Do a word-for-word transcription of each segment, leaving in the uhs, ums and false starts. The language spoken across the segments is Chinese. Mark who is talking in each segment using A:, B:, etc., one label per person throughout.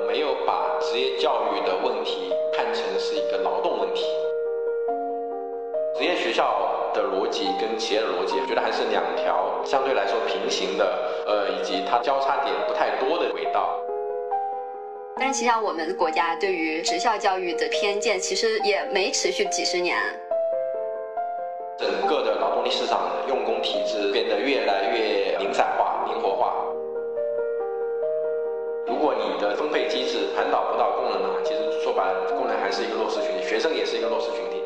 A: 没有把职业教育的问题看成是一个劳动问题。职业学校的逻辑跟企业的逻辑，我觉得还是两条相对来说平行的，呃，以及它交叉点不太多的轨道。
B: 但是实际上我们国家对于职校教育的偏见其实也没持续几十年。
A: 整个的劳动力市场的用工体制变得越来越零散化、灵活化。如果你的分配机制传导不到工人呢，其实说白了，工人还是一个弱势群体，学生也是一个弱势群体。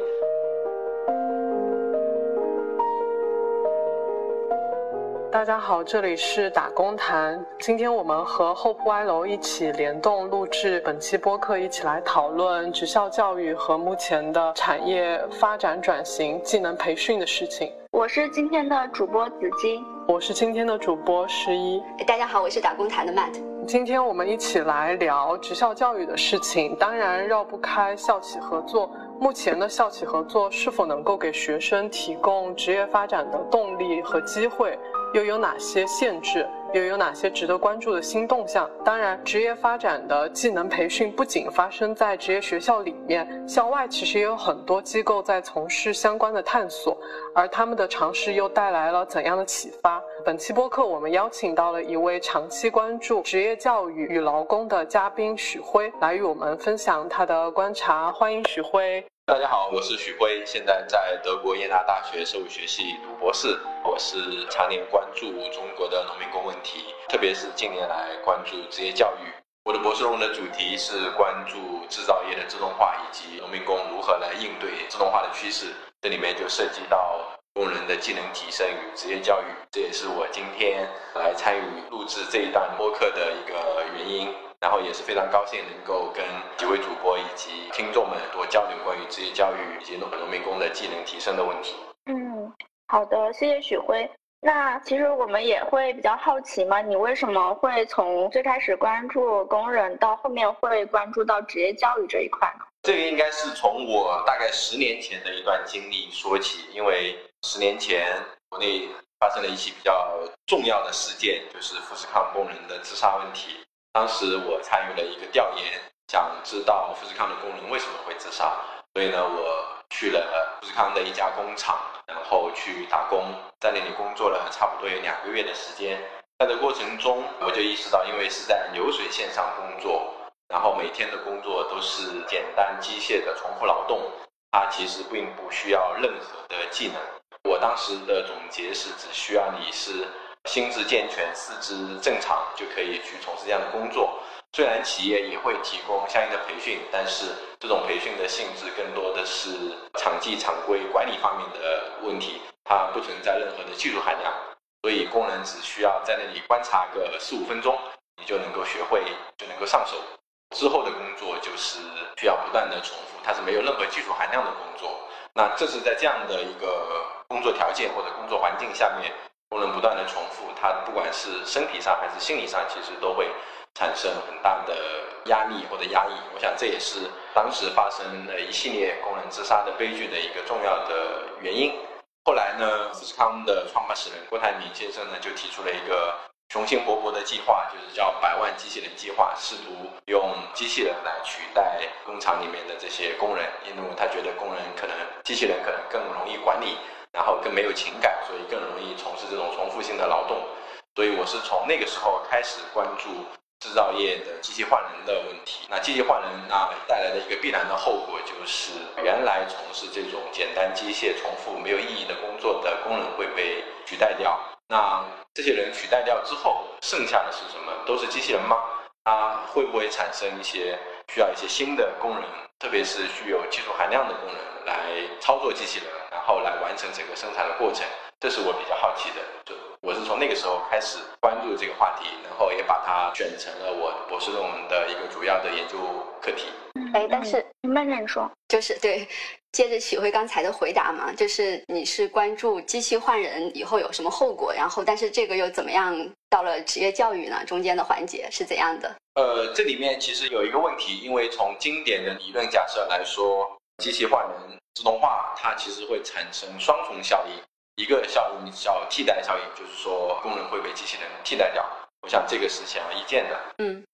C: 大家好，这里是打工谈。今天我们和 Hope 歪楼一起联动录制本期播客，一起来讨论职校教育和目前的产业发展转型、技能培训的事情。
D: 我是今天的主播子金，
C: 我是今天的主播十一。
B: 大家好，我是打工谈的 Matt。
C: 今天我们一起来聊职校教育的事情，当然绕不开校企合作。目前的校企合作是否能够给学生提供职业发展的动力和机会，又有哪些限制，又有哪些值得关注的新动向？当然，职业发展的技能培训不仅发生在职业学校里面，校外其实也有很多机构在从事相关的探索，而他们的尝试又带来了怎样的启发？本期播客我们邀请到了一位长期关注职业教育与劳工的嘉宾许辉，来与我们分享他的观察。欢迎许辉。
A: 大家好，我是许辉，现在在德国耶拿大学生物学系读博士。我是常年关注中国的农民工问题，特别是近年来关注职业教育。我的博士论文的主题是关注制造业的自动化以及农民工如何来应对自动化的趋势，这里面就涉及到工人的技能提升与职业教育，这也是我今天来参与录制这一段播客的一个原因。然后也是非常高兴能够跟几位主播以及听众们多交流关于职业教育以及农民工的技能提升的问题。
D: 嗯，好的，谢谢许辉。那其实我们也会比较好奇嘛，你为什么会从最开始关注工人到后面会关注到职业教育这一块呢？
A: 这个应该是从我大概十年前的一段经历说起，因为十年前国内发生了一起比较重要的事件，就是富士康工人的自杀问题。当时我参与了一个调研，想知道富士康的工人为什么会自杀，所以呢，我去了富士康的一家工厂，然后去打工，在那里工作了差不多有两个月的时间。在这过程中，我就意识到，因为是在流水线上工作，然后每天的工作都是简单机械的重复劳动，它其实并不需要任何的技能。我当时的总结是，只需要你是心智健全、四肢正常就可以去从事这样的工作。虽然企业也会提供相应的培训，但是这种培训的性质更多的是场纪常规管理方面的问题，它不存在任何的技术含量，所以工人只需要在那里观察个十五分钟，你就能够学会，就能够上手。之后的工作就是需要不断的重复，它是没有任何技术含量的工作。那这是在这样的一个工作条件或者工作环境下面，工人不断的重复，他不管是身体上还是心理上，其实都会产生很大的压力或者压抑。我想这也是当时发生了一系列工人自杀的悲剧的一个重要的原因。后来呢，富士康的创办始人郭台铭先生呢，就提出了一个雄心勃勃的计划，就是叫百万机器人计划，试图用机器人来取代工厂里面的这些工人，因为他觉得工人可能机器人可能更容易管理，然后更没有情感，所以更容易从事这种重复性的劳动。所以我是从那个时候开始关注制造业的机器换人的问题。那机器换人那带来的一个必然的后果就是，原来从事这种简单机械重复没有意义的工作的工人会被取代掉。那这些人取代掉之后，剩下的是什么？都是机器人吗？它会不会产生一些需要一些新的工人，特别是具有技术含量的工人来操作机器人，然后来完成整个生产的过程？这是我比较好奇的。就我是从那个时候开始关注这个话题，然后也把它选成了我博士论文的一个主要的研究课题。
D: 哎，但是慢慢说，
B: 就是对，接着许辉刚才的回答嘛，就是你是关注机器换人以后有什么后果，然后但是这个又怎么样到了职业教育呢？中间的环节是怎样的？
A: 呃，这里面其实有一个问题，因为从经典的理论假设来说，机器换人自动化它其实会产生双重效应。一个效应叫替代效应，就是说工人会被机器人替代掉。我想这个是显而易见的。
B: 嗯，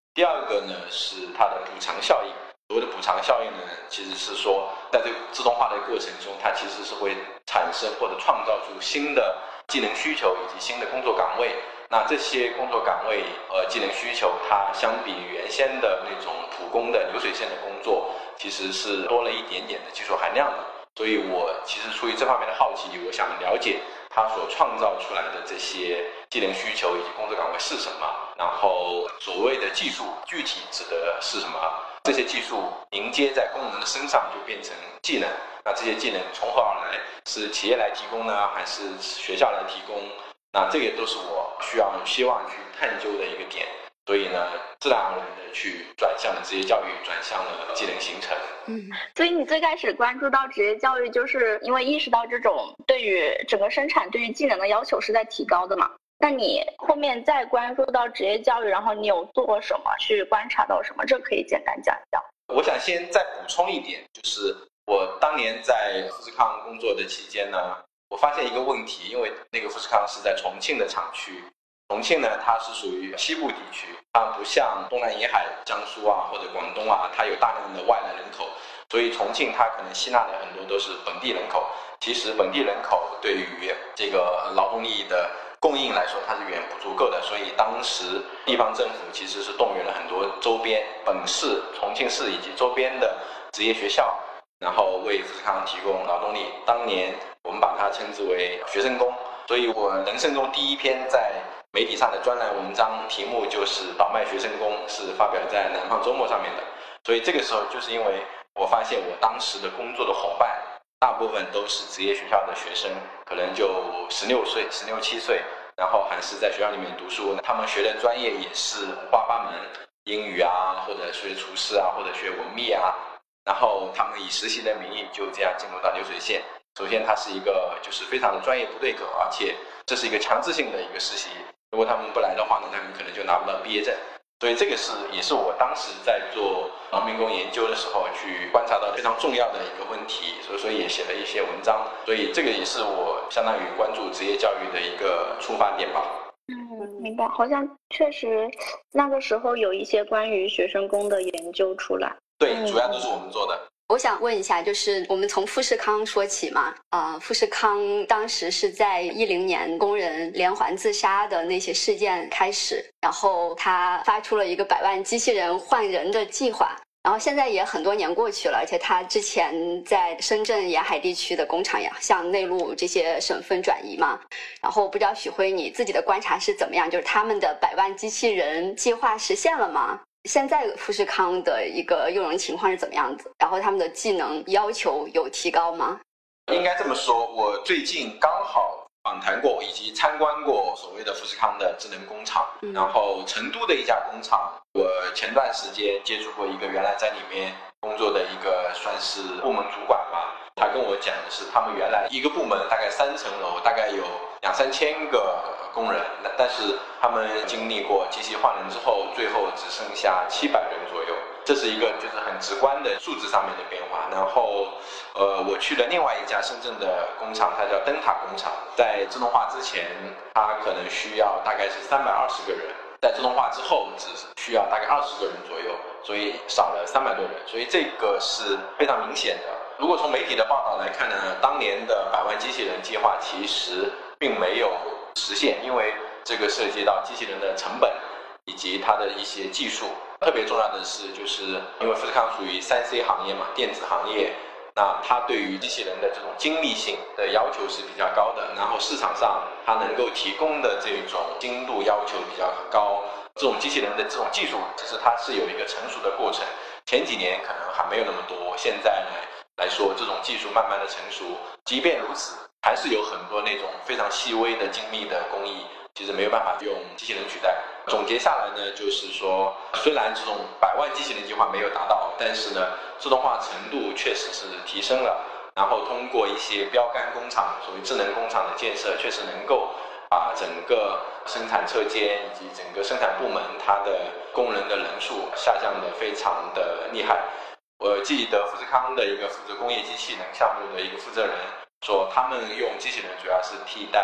A: 第二个呢是它的补偿效应。所谓的补偿效应呢，其实是说在这个自动化的过程中，它其实是会产生或者创造出新的技能需求以及新的工作岗位。那这些工作岗位呃技能需求，它相比原先的那种普工的流水线的工作，其实是多了一点点的技术含量的。所以我其实出于这方面的好奇，我想了解它所创造出来的这些技能需求以及工作岗位是什么，然后所谓的技术具体指的是什么，这些技术凝结在工人的身上就变成技能，那这些技能从何而来？是企业来提供呢，还是学校来提供？那这个都是我需要希望去探究的一个点。所以呢，自然而然的去转向了职业教育，转向了技能形成。
D: 嗯，所以你最开始关注到职业教育，就是因为意识到这种对于整个生产、对于技能的要求是在提高的嘛？那你后面再关注到职业教育，然后你有做过什么，去观察到什么？这可以简单讲一讲。
A: 我想先再补充一点，就是我当年在富士康工作的期间呢，我发现一个问题，因为那个富士康是在重庆的厂区。重庆呢，它是属于西部地区，它不像东南沿海、江苏啊或者广东啊，它有大量的外来人口，所以重庆它可能吸纳的很多都是本地人口。其实本地人口对于这个劳动力的供应来说，它是远不足够的，所以当时地方政府其实是动员了很多周边本市、重庆市以及周边的职业学校，然后为富士康提供劳动力。当年我们把它称之为学生工，所以我人生中第一篇在媒体上的专栏文章题目就是倒卖学生工，是发表在南方周末上面的。所以这个时候就是因为我发现我当时的工作的伙伴大部分都是职业学校的学生，可能就十六岁、十六七岁，然后还是在学校里面读书，他们学的专业也是五花八门，英语啊，或者学厨师啊，或者学文秘啊，然后他们以实习的名义就这样进入到流水线。首先它是一个就是非常的专业不对口，而且这是一个强制性的一个实习，如果他们不来的话呢，他们可能就拿不到毕业证。所以这个是也是我当时在做农民工研究的时候去观察到非常重要的一个问题，所以所以也写了一些文章。所以这个也是我相当于关注职业教育的一个出发点吧。
D: 嗯，明白。好像确实那个时候有一些关于学生工的研究出来。
A: 对，主要都是我们做的。
B: 我想问一下，就是我们从富士康说起嘛，啊、呃，富士康当时是在一零年工人连环自杀的那些事件开始，然后他发出了一个百万机器人换人的计划，然后现在也很多年过去了，而且他之前在深圳沿海地区的工厂也向内陆这些省份转移嘛，然后不知道许辉你自己的观察是怎么样，就是他们的百万机器人计划实现了吗？现在富士康的一个用人情况是怎么样子？然后他们的技能要求有提高吗？
A: 应该这么说，我最近刚好访谈过以及参观过所谓的富士康的智能工厂、嗯、然后成都的一家工厂，我前段时间接触过一个原来在里面工作的一个算是部门主管吧，他跟我讲的是他们原来一个部门大概三层楼，大概有两三千个工人，但是他们经历过机器换人之后，最后只剩下七百人左右，这是一个就是很直观的数字上面的变化。然后呃，我去了另外一家深圳的工厂，它叫灯塔工厂，在自动化之前它可能需要大概是三百二十个人，在自动化之后只需要大概二十个人左右，所以少了三百多人，所以这个是非常明显的。如果从媒体的报道来看呢，当年的百万机器人计划其实并没有实现，因为这个涉及到机器人的成本以及它的一些技术。特别重要的是，就是因为富士康属于 三 C 行业嘛，电子行业，那它对于机器人的这种精密性的要求是比较高的，然后市场上它能够提供的这种精度要求比较高，这种机器人的这种技术其实它是有一个成熟的过程，前几年可能还没有那么多，现在呢来说这种技术慢慢的成熟，即便如此还是有很多那种非常细微的精密的工艺其实没有办法用机器人取代。总结下来呢，就是说虽然这种百万机器人计划没有达到，但是呢自动化程度确实是提升了，然后通过一些标杆工厂，所谓智能工厂的建设，确实能够把整个生产车间以及整个生产部门它的工人的人数下降的非常的厉害。我记得富士康的一个负责工业机器人项目的一个负责人说，他们用机器人主要是替代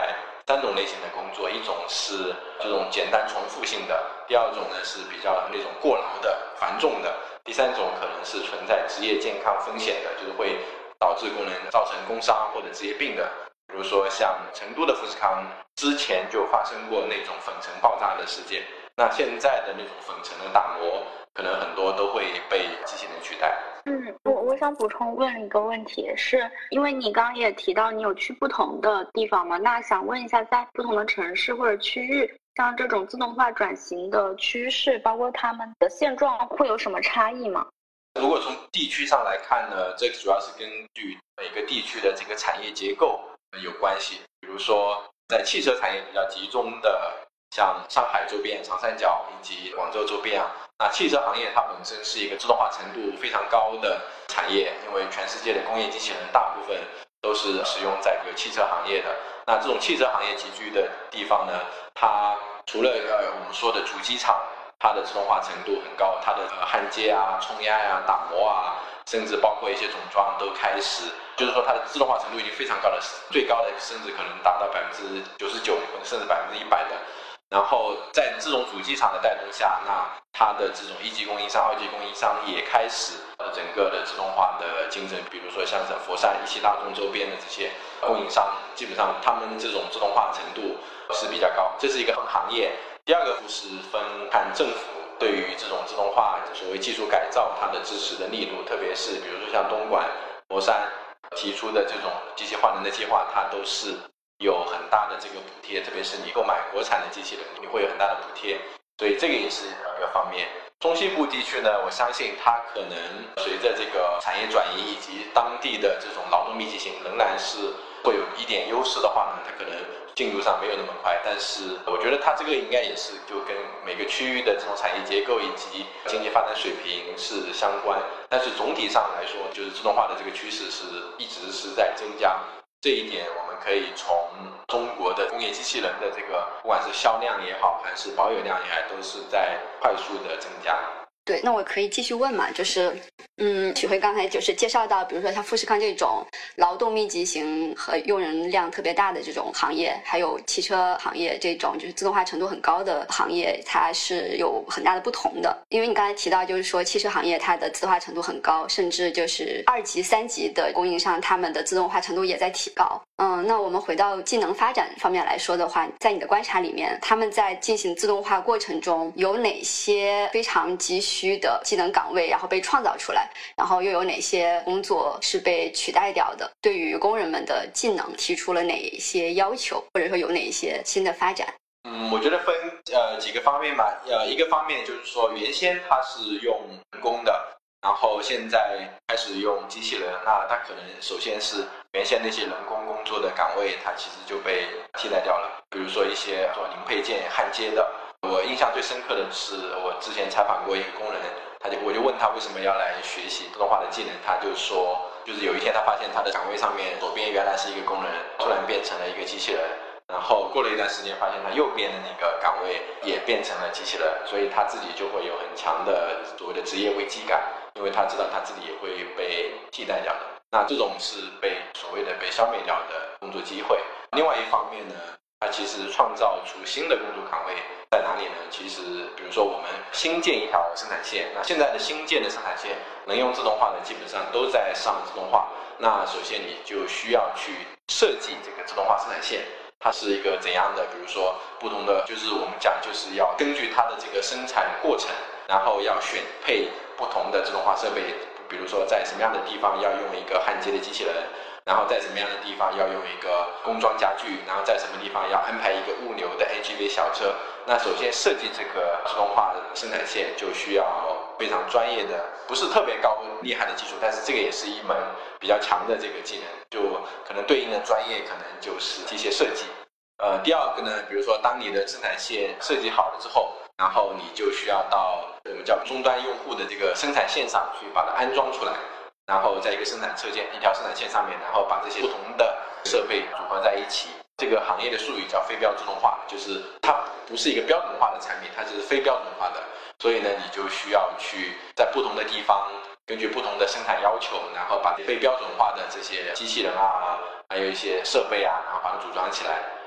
A: 三种类型的工作，一种是这种简单重复性的，第二种呢是比较那种过劳的繁重的，第三种可能是存在职业健康风险的，就是会导致工人造成工伤或者职业病的。比如说像成都的富士康之前就发生过那种粉尘爆炸的事件，那现在的那种粉尘的打磨可能很多都会被机器人取代。
D: 嗯，我我想补充问一个问题，是因为你刚刚也提到你有去不同的地方嘛，那想问一下，在不同的城市或者区域，像这种自动化转型的趋势，包括他们的现状会有什么差异吗？
A: 如果从地区上来看呢，这个主要是根据每个地区的这个产业结构有关系。比如说在汽车产业比较集中的像上海周边、长三角以及广州周边啊，那汽车行业它本身是一个自动化程度非常高的产业，因为全世界的工业机器人大部分都是使用在这个汽车行业的。那这种汽车行业集聚的地方呢，它除了呃我们说的主机厂，它的自动化程度很高，它的呃焊接啊、冲压啊、打磨啊，甚至包括一些总装都开始，就是说它的自动化程度已经非常高了，最高的甚至可能达到百分之九十九，甚至百分之一百的。然后在这种主机厂的带动下，那它的这种一级供应商、二级供应商也开始呃整个的自动化的竞争。比如说像是佛山、一汽大众周边的这些供应商，基本上他们这种自动化程度是比较高，这是一个行业。第二个就是分看政府对于这种自动化所谓技术改造它的支持的力度，特别是比如说像东莞、佛山提出的这种机器换人的计划，它都是有很大的这个补贴，特别是你购买国产的机器人，你会有很大的补贴，所以这个也是一个方面。中西部地区呢，我相信它可能随着这个产业转移以及当地的这种劳动密集型仍然是会有一点优势的话呢，它可能进度上没有那么快，但是我觉得它这个应该也是就跟每个区域的这种产业结构以及经济发展水平是相关，但是总体上来说，就是自动化的这个趋势是一直是在增加。这一点我们可以从中国的工业机器人的这个不管是销量也好还是保有量也好，都是在快速的增加。
B: 对，那我可以继续问嘛，就是嗯，许辉刚才就是介绍到，比如说像富士康这种劳动密集型和用人量特别大的这种行业，还有汽车行业这种就是自动化程度很高的行业，它是有很大的不同的。因为你刚才提到就是说汽车行业它的自动化程度很高，甚至就是二级三级的供应商他们的自动化程度也在提高。嗯，那我们回到技能发展方面来说的话，在你的观察里面，他们在进行自动化过程中有哪些非常急需的技能岗位然后被创造出来，然后又有哪些工作是被取代掉的，对于工人们的技能提出了哪些要求，或者说有哪些新的发展？
A: 嗯，我觉得分呃几个方面吧。呃，一个方面就是说原先它是用人工的，然后现在开始用机器人，那它可能首先是原先那些人工工作的岗位，它其实就被替代掉了。比如说一些做零配件焊接的，我印象最深刻的是我之前采访过一个工人，他就我就问他为什么要来学习自动化的技能，他就说就是有一天他发现他的岗位上面左边原来是一个工人，突然变成了一个机器人。然后过了一段时间发现他右边的那个岗位也变成了机器人，所以他自己就会有很强的所谓的职业危机感，因为他知道他自己也会被替代掉的。那这种是被所谓的被消灭掉的工作机会。另外一方面呢，它其实创造出新的工作岗位在哪里呢？其实比如说我们新建一条生产线，那现在的新建的生产线能用自动化的基本上都在上自动化，那首先你就需要去设计这个自动化生产线，它是一个怎样的，比如说不同的，就是我们讲就是要根据它的这个生产过程，然后要选配不同的自动化设备，比如说在什么样的地方要用一个焊接的机器人，然后在什么样的地方要用一个工装家具，然后在什么地方要安排一个物流的 A G V 小车。那首先设计这个自动化的生产线就需要非常专业的，不是特别高厉害的技术，但是这个也是一门比较强的这个技能，就可能对应的专业可能就是机械设计。呃，第二个呢，比如说当你的生产线设计好了之后，然后你就需要到我们叫终端用户的这个生产线上去把它安装出来，然后在一个生产车间一条生产线上面，然后把这些不同的设备组合在一起。这个行业的术语叫非标自动化，就是它不是一个标准化的产品，它是非标准化的，所以呢你就需要去在不同的地方根据不同的生产要求，然后把非标准化的这些机器人啊，还有一些设备啊，然后把它组装起来，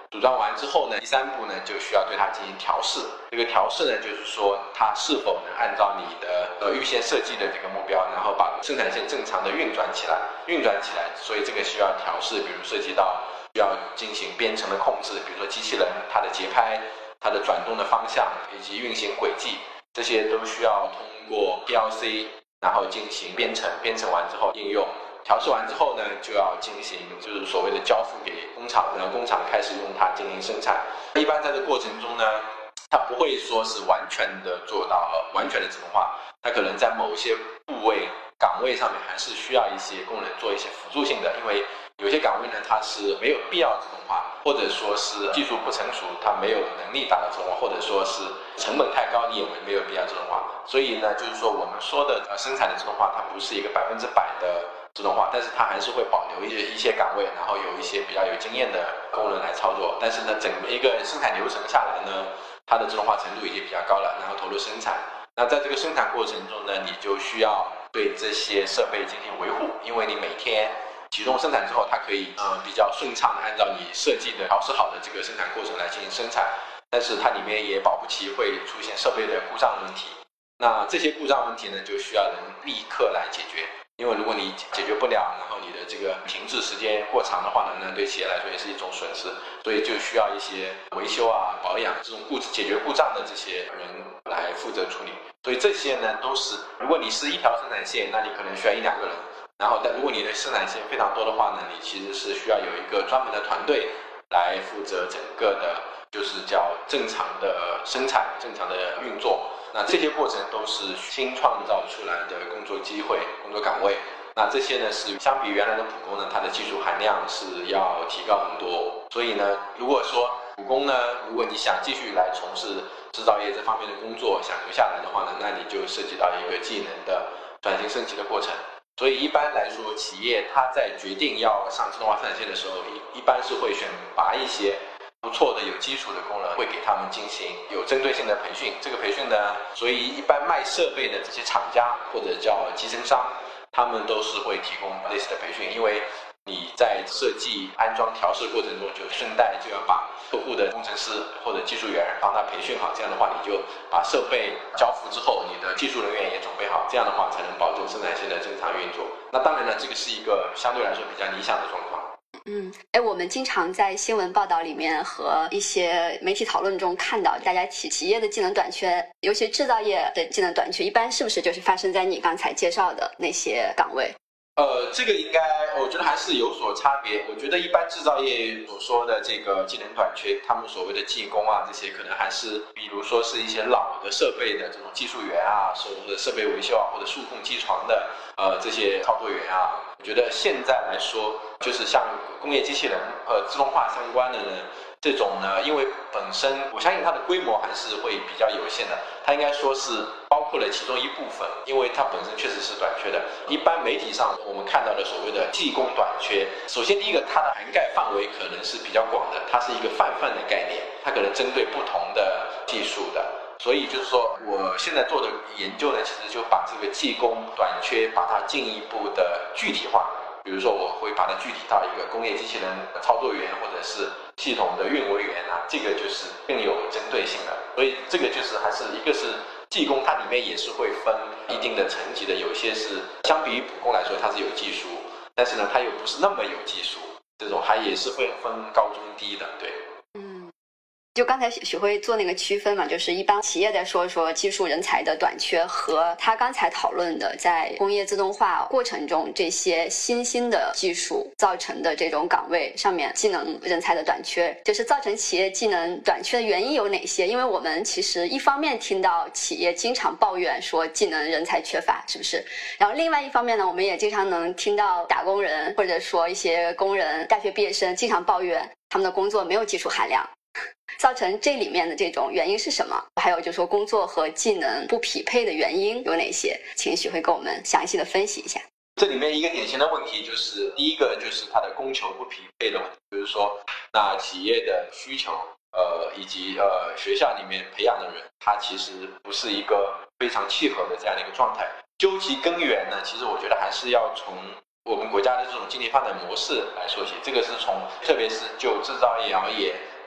A: 组装完之后呢，第三步呢就需要对它进行调试。这个调试呢，就是说它是否能按照你的呃预先设计的这个目标，然后把生产线正常的运转起来，运转起来。所以这个需要调试，比如涉及到需要进行编程的控制，比如说机器人它的节拍、它的转动的方向以及运行轨迹，这些都需要通过 P L C 然后进行编程，编程完之后应用。调试完之后呢，就要进行就是所谓的交付给工厂，然后工厂开始用它进行生产。一般在这个过程中呢，它不会说是完全的做到完全的自动化，它可能在某些部位岗位上面还是需要一些工人做一些辅助性的，因为有些岗位呢它是没有必要自动化，或者说是技术不成熟，它没有能力达到自动化，或者说是成本太高，你也没有必要自动化。所以呢，就是说我们说的呃生产的自动化，它不是一个百分之百的自动化，但是它还是会保留一些一些岗位，然后有一些比较有经验的工人来操作。但是呢，整个一个生产流程下来呢，它的自动化程度已经比较高了，然后投入生产。那在这个生产过程中呢，你就需要对这些设备进行维护，因为你每天启动生产之后，它可以呃比较顺畅的按照你设计的调试好的这个生产过程来进行生产，但是它里面也保不齐会出现设备的故障问题。那这些故障问题呢，就需要人立刻来解决。因为如果你解决不了，然后你的这个停滞时间过长的话呢，那对企业来说也是一种损失，所以就需要一些维修啊、保养这种故解决故障的这些人来负责处理。所以这些呢，都是如果你是一条生产线，那你可能需要一两个人，然后但如果你的生产线非常多的话呢，你其实是需要有一个专门的团队来负责整个的，就是叫正常的生产、正常的运作。那这些过程都是新创造出来的工作机会、工作岗位。那这些呢，是相比原来的普工呢，它的技术含量是要提高很多。所以呢，如果说普工呢，如果你想继续来从事制造业这方面的工作，想留下来的话呢，那你就涉及到一个技能的转型升级的过程。所以一般来说，企业它在决定要上自动化生产线的时候，一一般是会选拔一些不错的有基础的工人，会给他们进行有针对性的培训。这个培训呢，所以一般卖设备的这些厂家或者叫集成商，他们都是会提供类似的培训，因为你在设计、安装、调试过程中，就顺带就要把客户的工程师或者技术员帮他培训好，这样的话，你就把设备交付之后，你的技术人员也准备好，这样的话才能保证生产线的正常运作。那当然了，这个是一个相对来说比较理想的状况。
B: 嗯，哎，我们经常在新闻报道里面和一些媒体讨论中看到，大家企企业的技能短缺，尤其制造业的技能短缺，一般是不是就是发生在你刚才介绍的那些岗位？
A: 呃，这个应该我觉得还是有所差别。我觉得一般制造业所说的这个技能短缺，他们所谓的技工啊，这些可能还是比如说是一些老的设备的这种技术员啊，或者设备维修啊，或者数控机床的呃这些操作员啊。我觉得现在来说，就是像工业机器人呃自动化相关的呢，这种呢，因为本身我相信它的规模还是会比较有限的，它应该说是包括了其中一部分，因为它本身确实是短缺的。一般媒体上我们看到的所谓的技工短缺，首先第一个它的涵盖范围可能是比较广的，它是一个泛泛的概念，它可能针对不同的技术的。所以就是说，我现在做的研究呢，其实就把这个技工短缺，把它进一步的具体化。比如说，我会把它具体到一个工业机器人操作员，或者是系统的运维员啊，这个就是更有针对性的。所以这个就是还是一个是技工，它里面也是会分一定的层级的，有些是相比于普工来说，它是有技术，但是呢，它又不是那么有技术，这种还也是会分高中低的，对。
B: 就刚才许辉做那个区分嘛，就是一般企业在说说技术人才的短缺，和他刚才讨论的在工业自动化过程中这些新兴的技术造成的这种岗位上面技能人才的短缺，就是造成企业技能短缺的原因有哪些？因为我们其实一方面听到企业经常抱怨说技能人才缺乏，是不是？然后另外一方面呢，我们也经常能听到打工人或者说一些工人、大学毕业生经常抱怨他们的工作没有技术含量。造成这里面的这种原因是什么？还有就是说工作和技能不匹配的原因有哪些？请许辉跟我们详细的分析一下。
A: 这里面一个典型的问题就是，第一个就是它的供求不匹配的问题，比如说那企业的需求，呃，以及呃学校里面培养的人，他其实不是一个非常契合的这样的一个状态。究其根源呢，其实我觉得还是要从我们国家的这种经济发展模式来说起。这个是从特别是就制造业而言，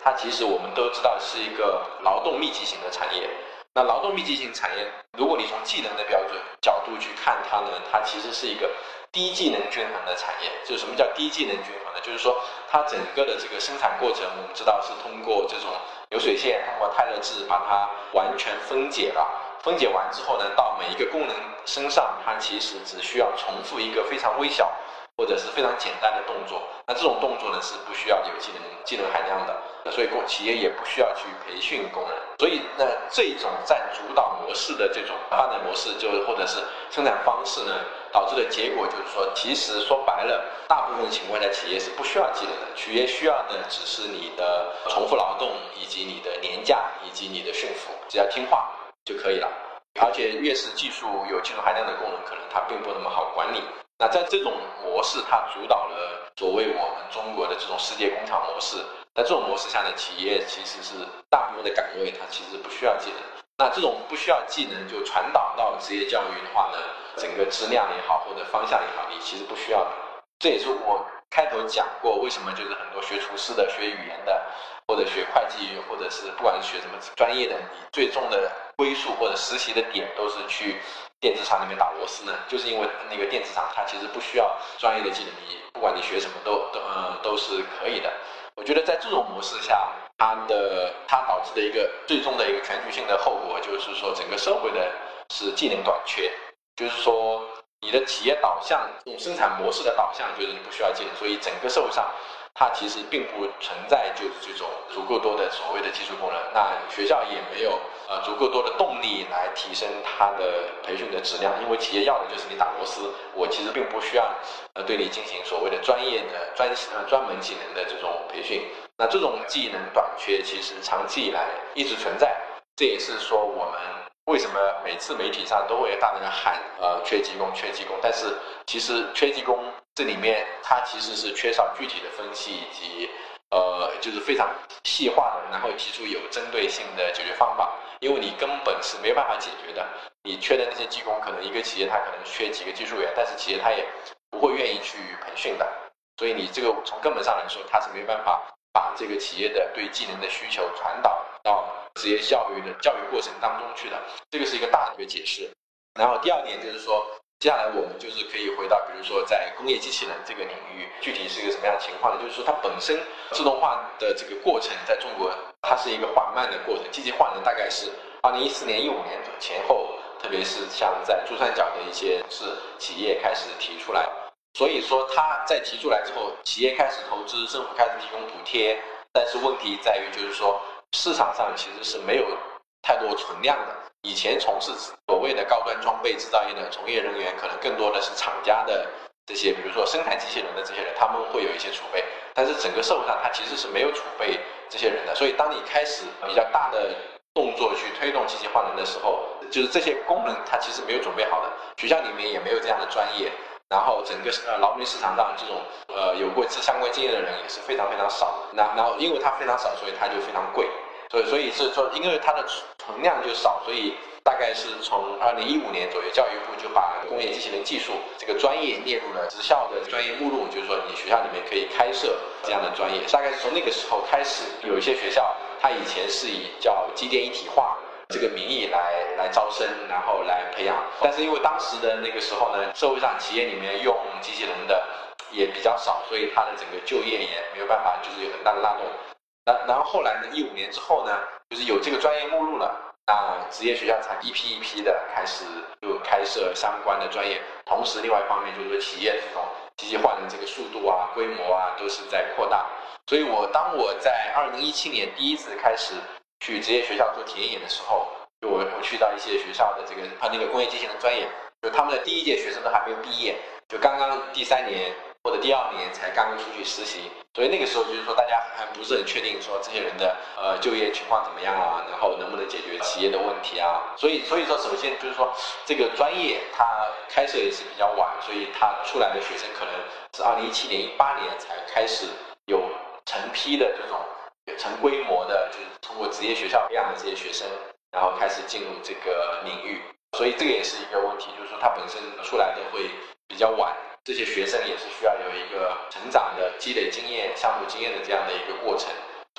A: 它其实我们都知道是一个劳动密集型的产业。那劳动密集型产业，如果你从技能的标准角度去看它呢，它其实是一个低技能均衡的产业。就是什么叫低技能均衡呢？就是说它整个的这个生产过程，我们知道是通过这种流水线，通过泰勒制把它完全分解了。分解完之后呢，到每一个功能身上，它其实只需要重复一个非常微小或者是非常简单的动作。那这种动作呢是不需要有技能技能含量的，所以企业也不需要去培训工人。所以呢，这种占主导模式的这种发展模式，就或者是生产方式呢，导致的结果就是说，其实说白了，大部分情况下企业是不需要技能的，企业需要的只是你的重复劳动，以及你的年假，以及你的驯服，只要听话就可以了。而且越是技术有技术含量的功能，可能它并不那么好管理。那在这种模式，它主导了所谓我们中国的这种世界工厂模式。在这种模式下呢，企业其实是大部分的岗位它其实不需要技能。那这种不需要技能就传导到职业教育的话呢，整个质量也好或者方向也好，你其实不需要的。这也是我开头讲过，为什么就是很多学厨师的、学语言的，或者学会计，或者是不管是学什么专业的，你最终的归宿或者实习的点都是去电子厂里面打螺丝呢，就是因为那个电子厂它其实不需要专业的技能，你不管你学什么都都呃都是可以的。我觉得在这种模式下，它的它导致的一个最终的一个全局性的后果，就是说整个社会的是技能短缺，就是说你的企业导向这种生产模式的导向就是你不需要技能，所以整个社会上它其实并不存在就是这种足够多的所谓的技术工人，那学校也没有呃足够多的动力来提升它的培训的质量，因为企业要的就是你打螺丝，我其实并不需要呃对你进行所谓的专业的专呃专门技能的这种培训。那这种技能短缺其实长期以来一直存在，这也是说我们为什么每次媒体上都会大量的喊呃缺技工缺技工，但是其实缺技工这里面它其实是缺少具体的分析以及呃就是非常细化的，然后提出有针对性的解决方法，因为你根本是没办法解决的。你缺的那些技工，可能一个企业它可能缺几个技术员，但是企业它也不会愿意去培训的，所以你这个从根本上来说，它是没办法把这个企业的对技能的需求传导到职业教育的教育过程当中去的，这个是一个大的一个解释。然后第二点就是说，接下来我们就是可以回到比如说在工业机器人这个领域，具体是一个什么样的情况呢？就是说它本身自动化的这个过程在中国它是一个缓慢的过程，机器化呢大概是二零一四年一五年前后，特别是像在珠三角的一些是企业开始提出来，所以说它在提出来之后，企业开始投资，政府开始提供补贴，但是问题在于就是说市场上其实是没有太多存量的。以前从事所谓的高端装备制造业的从业人员，可能更多的是厂家的这些，比如说生产机器人的这些人，他们会有一些储备，但是整个社会上它其实是没有储备这些人的。所以当你开始比较大的动作去推动机器化能的时候，就是这些功能它其实没有准备好的，学校里面也没有这样的专业，然后整个呃劳动力市场上这种呃有过相关经验的人也是非常非常少，那然后因为它非常少，所以它就非常贵。所以，所以是说，因为它的存量就少，所以大概是从二零一五年左右，教育部就把工业机器人技术这个专业列入了职校的专业目录，就是说你学校里面可以开设这样的专业。大概是从那个时候开始，有一些学校，它以前是以叫机电一体化这个名义来来招生，然后来培养。但是因为当时的那个时候呢，社会上企业里面用机器人的也比较少，所以它的整个就业也没有办法，就是有很大的拉动。然后后来呢，一五年之后呢，就是有这个专业目录了，那职业学校才一批一批的开始就开设相关的专业。同时，另外一方面就是说，企业这种机器化的这个速度啊、规模啊，都是在扩大。所以我当我在二零一七年第一次开始去职业学校做田野的时候，就我我去到一些学校的这个他那个工业机器人专业，就他们的第一届学生都还没有毕业，就刚刚第三年或者第二年才刚刚出去实习。所以那个时候就是说，大家还不是很确定说这些人的呃就业情况怎么样啊，然后能不能解决企业的问题啊。所以所以说，首先就是说这个专业它开设也是比较晚，所以它出来的学生可能是二零一七年、一八年才开始有成批的这种成规模的，就是通过职业学校培养的这些学生，然后开始进入这个领域。所以这个也是一个问题，就是说它本身出来的会比较晚。这些学生也是需要有一个成长的积累经验、相互经验的这样的一个过程，所以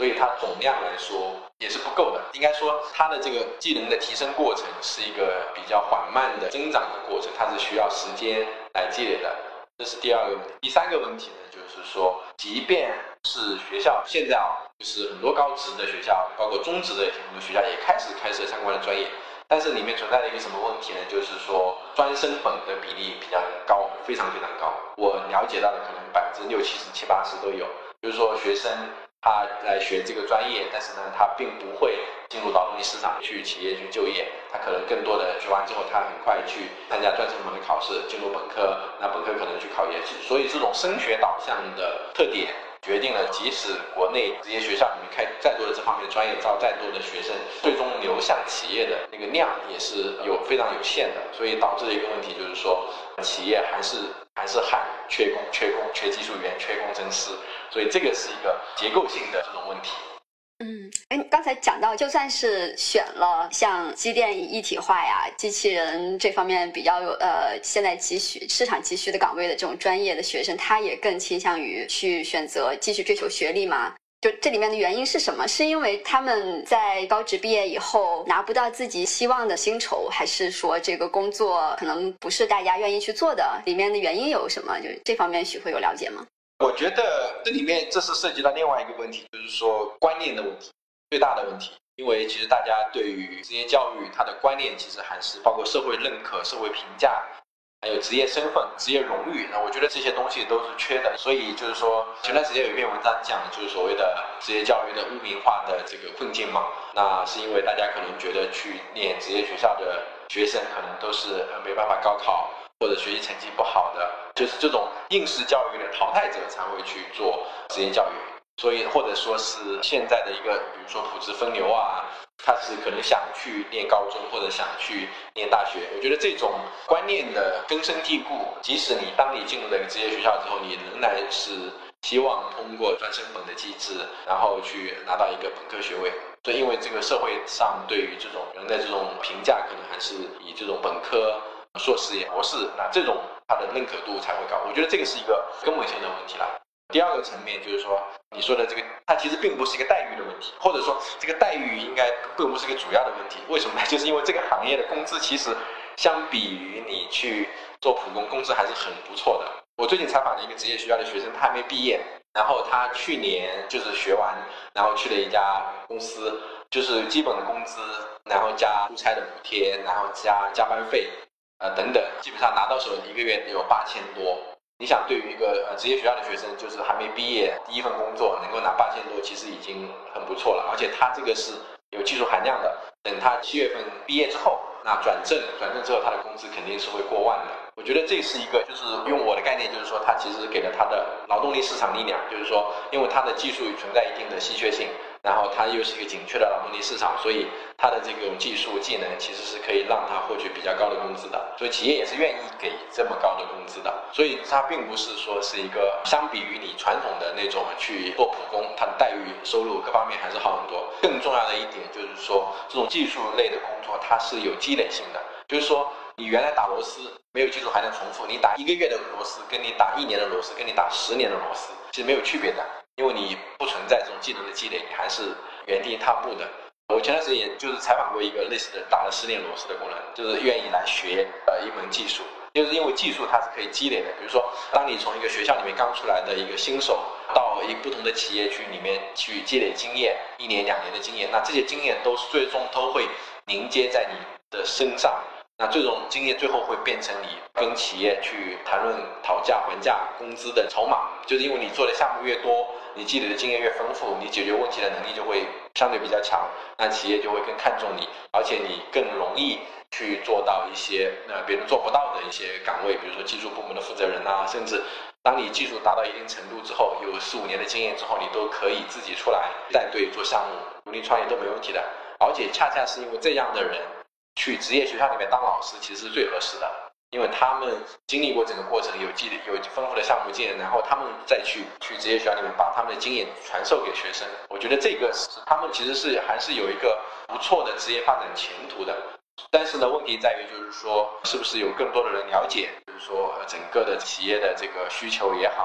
A: 所以它总量来说也是不够的。应该说它的这个技能的提升过程是一个比较缓慢的增长的过程，它是需要时间来积累的。这是第二个问题。第三个问题呢，就是说即便是学校现在啊，就是很多高职的学校，包括中职的很多学校也开始开设相关的专业，但是里面存在的一个什么问题呢？就是说专升本的比例比较高，非常非常高。我了解到的可能百分之六七十、七八十都有。就是说学生他来学这个专业，但是呢，他并不会进入劳动力市场去企业去就业，他可能更多的学完之后，他很快去参加专升本的考试，进入本科，那本科可能去考研。所以这种升学导向的特点决定了，即使国内职业学校里面开再多的这方面的专业，招再多的学生，最终流向企业的那个量也是有非常有限的。所以导致的一个问题就是说，企业还是还是喊缺工、缺工、缺技术员、缺工程师，所以这个是一个结构性的这种问题。
B: 嗯，哎，刚才讲到，就算是选了像机电一体化呀、机器人这方面比较有呃现在急需市场急需的岗位的这种专业的学生，他也更倾向于去选择继续追求学历吗？就这里面的原因是什么？是因为他们在高职毕业以后拿不到自己希望的薪酬，还是说这个工作可能不是大家愿意去做的？里面的原因有什么？就这方面许会有了解吗？
A: 我觉得这里面这是涉及到另外一个问题，就是说观念的问题，最大的问题。因为其实大家对于职业教育它的观念其实还是包括社会认可、社会评价，还有职业身份、职业荣誉，那我觉得这些东西都是缺的。所以就是说前段时间有一篇文章讲，就是所谓的职业教育的污名化的这个困境嘛。那是因为大家可能觉得去念职业学校的学生可能都是没办法高考，或者学习成绩不好的，就是这种应试教育的淘汰者才会去做职业教育。所以或者说是现在的一个比如说普职分流啊，他是可能想去念高中或者想去念大学。我觉得这种观念的根深蒂固，即使你当你进入了一个职业学校之后，你仍然是希望通过专升本的机制，然后去拿到一个本科学位。所以因为这个社会上对于这种人的这种评价可能还是以这种本科硕士也博士，那这种它的认可度才会高。我觉得这个是一个根本性的问题了。第二个层面就是说，你说的这个，它其实并不是一个待遇的问题，或者说这个待遇应该并不是一个主要的问题。为什么呢？就是因为这个行业的工资其实相比于你去做普工，工资还是很不错的。我最近采访了一个职业学校的学生，他还没毕业，然后他去年就是学完，然后去了一家公司，就是基本的工资，然后加出差的补贴，然后加加班费，呃等等，基本上拿到手一个月有八千多。你想对于一个呃职业学校的学生，就是还没毕业第一份工作能够拿八千多，其实已经很不错了。而且他这个是有技术含量的，等他七月份毕业之后，那转正转正之后，他的工资肯定是会过万的。我觉得这是一个，就是用我的概念，就是说他其实给了他的劳动力市场力量，就是说因为他的技术存在一定的稀缺性，然后它又是一个紧缺的劳动力市场，所以它的这种技术技能其实是可以让他获取比较高的工资的，所以企业也是愿意给这么高的工资的。所以它并不是说是一个相比于你传统的那种去做普工，它的待遇收入各方面还是好很多。更重要的一点就是说，这种技术类的工作它是有积累性的，就是说你原来打螺丝没有技术含量重复，你打一个月的螺丝跟你打一年的螺丝跟你打十年的螺丝其实没有区别的，因为你不存在这种技能的积累，你还是原地踏步的。我前段时间也就是采访过一个类似的打了十年螺丝的工人，就是愿意来学呃一门技术，就是因为技术它是可以积累的。比如说当你从一个学校里面刚出来的一个新手，到一个不同的企业去里面去积累经验，一年两年的经验，那这些经验都是最终都会凝结在你的身上，那这种经验最后会变成你跟企业去谈论讨价还价工资的筹码。就是因为你做的项目越多，你积累的经验越丰富，你解决问题的能力就会相对比较强，那企业就会更看重你，而且你更容易去做到一些呃别人做不到的一些岗位，比如说技术部门的负责人啊，甚至当你技术达到一定程度之后，有四五年的经验之后，你都可以自己出来带队做项目，独立创业都没问题的。而且恰恰是因为这样的人去职业学校里面当老师其实是最合适的，因为他们经历过整个过程，有积有丰富的项目经验，然后他们再去去职业学校里面把他们的经验传授给学生。我觉得这个是他们其实是还是有一个不错的职业发展前途的。但是呢，问题在于就是说，是不是有更多的人了解，就是说整个的企业的这个需求也好，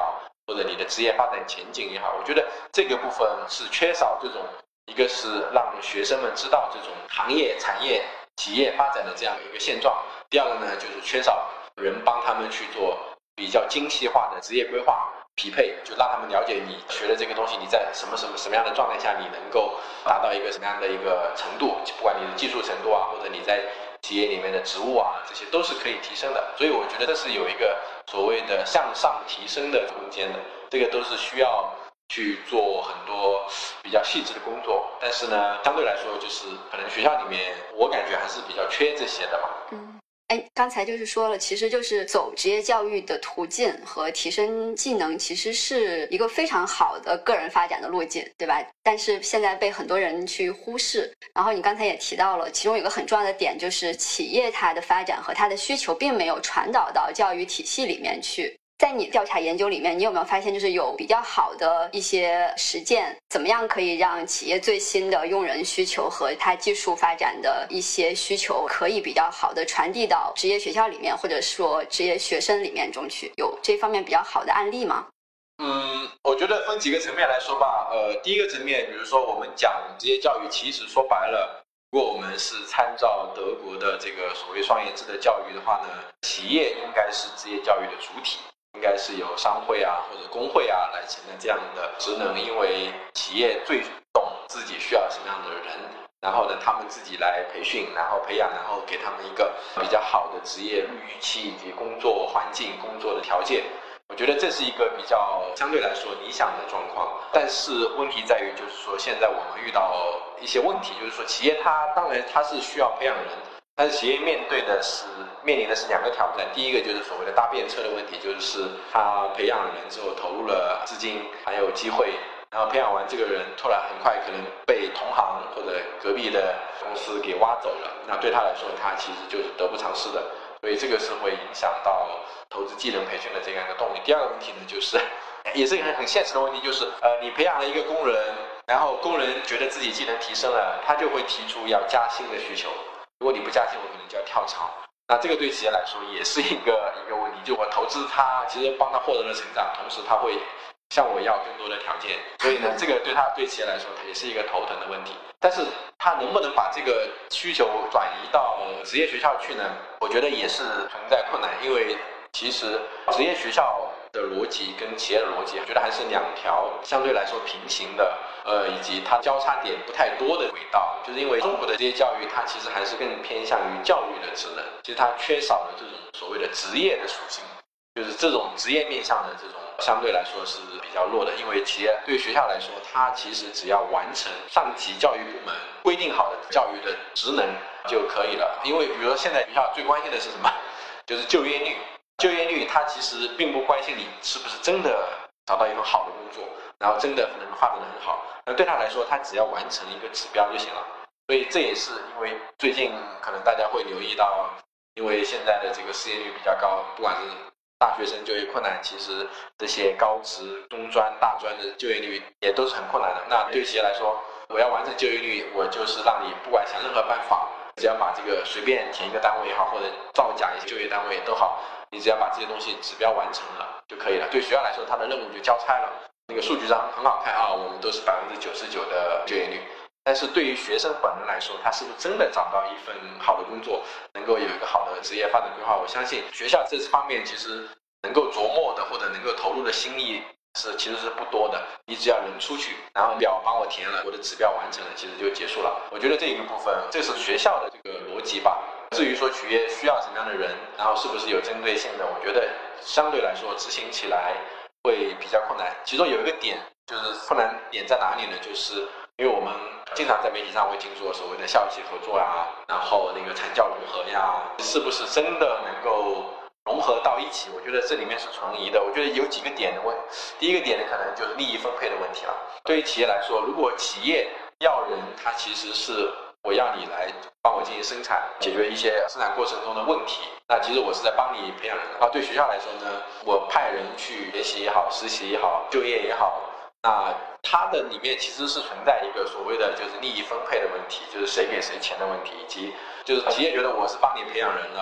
A: 或者你的职业发展前景也好，我觉得这个部分是缺少这种，一个是让学生们知道这种行业、产业、企业发展的这样一个现状，第二个呢就是缺少人帮他们去做比较精细化的职业规划匹配，就让他们了解你学的这个东西，你在什么什么什么样的状态下你能够达到一个什么样的一个程度，不管你的技术程度啊，或者你在企业里面的职务啊，这些都是可以提升的。所以我觉得这是有一个所谓的向上提升的空间的，这个都是需要去做很多比较细致的工作。但是呢，相对来说就是可能学校里面我感觉还是比较缺这些的吧。
B: 嗯。哎，刚才就是说了，其实就是走职业教育的途径和提升技能，其实是一个非常好的个人发展的路径，对吧？但是现在被很多人去忽视。然后你刚才也提到了，其中有一个很重要的点，就是企业它的发展和它的需求并没有传导到教育体系里面去。在你调查研究里面，你有没有发现就是有比较好的一些实践，怎么样可以让企业最新的用人需求和它技术发展的一些需求可以比较好的传递到职业学校里面，或者说职业学生里面中去？有这方面比较好的案例吗？
A: 嗯，我觉得分几个层面来说吧。呃，第一个层面，比如说我们讲职业教育，其实说白了，如果我们是参照德国的这个所谓双业制的教育的话呢，企业应该是职业教育的主体。应该是由商会啊或者工会啊来承担这样的职能，因为企业最懂自己需要什么样的人，然后呢他们自己来培训，然后培养，然后给他们一个比较好的职业预期以及工作环境、工作的条件。我觉得这是一个比较相对来说理想的状况。但是问题在于，就是说现在我们遇到一些问题，就是说企业它当然它是需要培养人，但是企业面对的是面临的是两个挑战。第一个就是所谓的搭便车的问题，就是他培养了人之后投入了资金还有机会，然后培养完这个人突然很快可能被同行或者隔壁的公司给挖走了，那对他来说他其实就是得不偿失的，所以这个是会影响到投资技能培训的这样一个动力。第二个问题呢，就是也是一个很现实的问题，就是呃，你培养了一个工人，然后工人觉得自己技能提升了，他就会提出要加薪的需求。如果你不加薪，我可能就要跳槽。那这个对企业来说也是一个一个问题，就我投资他，其实帮他获得了成长，同时他会向我要更多的条件，所以呢，这个对他对企业来说也是一个头疼的问题。但是他能不能把这个需求转移到职业学校去呢？我觉得也是存在困难，因为其实职业学校的逻辑跟企业的逻辑，我觉得还是两条相对来说平行的，呃，以及它交叉点不太多的轨道。就是因为中国的职业教育，它其实还是更偏向于教育的职能，其实它缺少了这种所谓的职业的属性，就是这种职业面向的这种相对来说是比较弱的。因为企业对学校来说，它其实只要完成上级教育部门规定好的教育的职能就可以了。因为比如说现在学校最关心的是什么？就是就业率。就业率它其实并不关心你是不是真的找到一份好的工作，然后真的能发展得很好，那对他来说他只要完成一个指标就行了。所以这也是因为最近可能大家会留意到，因为现在的这个失业率比较高，不管是大学生就业困难，其实这些高职、中专、大专的就业率也都是很困难的。那对企业来说，我要完成就业率，我就是让你不管想任何办法，只要把这个随便填一个单位也好，或者造假一些就业单位都好，你只要把这些东西指标完成了就可以了。对学校来说，它的任务就交差了。那个数据上很好看啊，我们都是百分之九十九的就业率。但是对于学生本人来说，他是不是真的找到一份好的工作，能够有一个好的职业发展规划？我相信学校这方面其实能够琢磨的或者能够投入的心力是其实是不多的。你只要人出去，然后表帮我填了，我的指标完成了，其实就结束了。我觉得这一个部分，这是学校的这个逻辑吧。至于说企业需要什么样的人，然后是不是有针对性的，我觉得相对来说执行起来会比较困难。其中有一个点就是困难点在哪里呢？就是因为我们经常在媒体上会听说所谓的校企合作呀，然后那个产教融合呀，是不是真的能够融合到一起？我觉得这里面是存疑的。我觉得有几个点的问，第一个点呢，可能就是利益分配的问题了。对于企业来说，如果企业要人，它其实是我要你来帮我进行生产，解决一些生产过程中的问题，那其实我是在帮你培养人。啊，对学校来说呢，我派人去学习也好，实习也好，就业也好，那它的里面其实是存在一个所谓的就是利益分配的问题，就是谁给谁钱的问题，以及就是企业觉得我是帮你培养人了，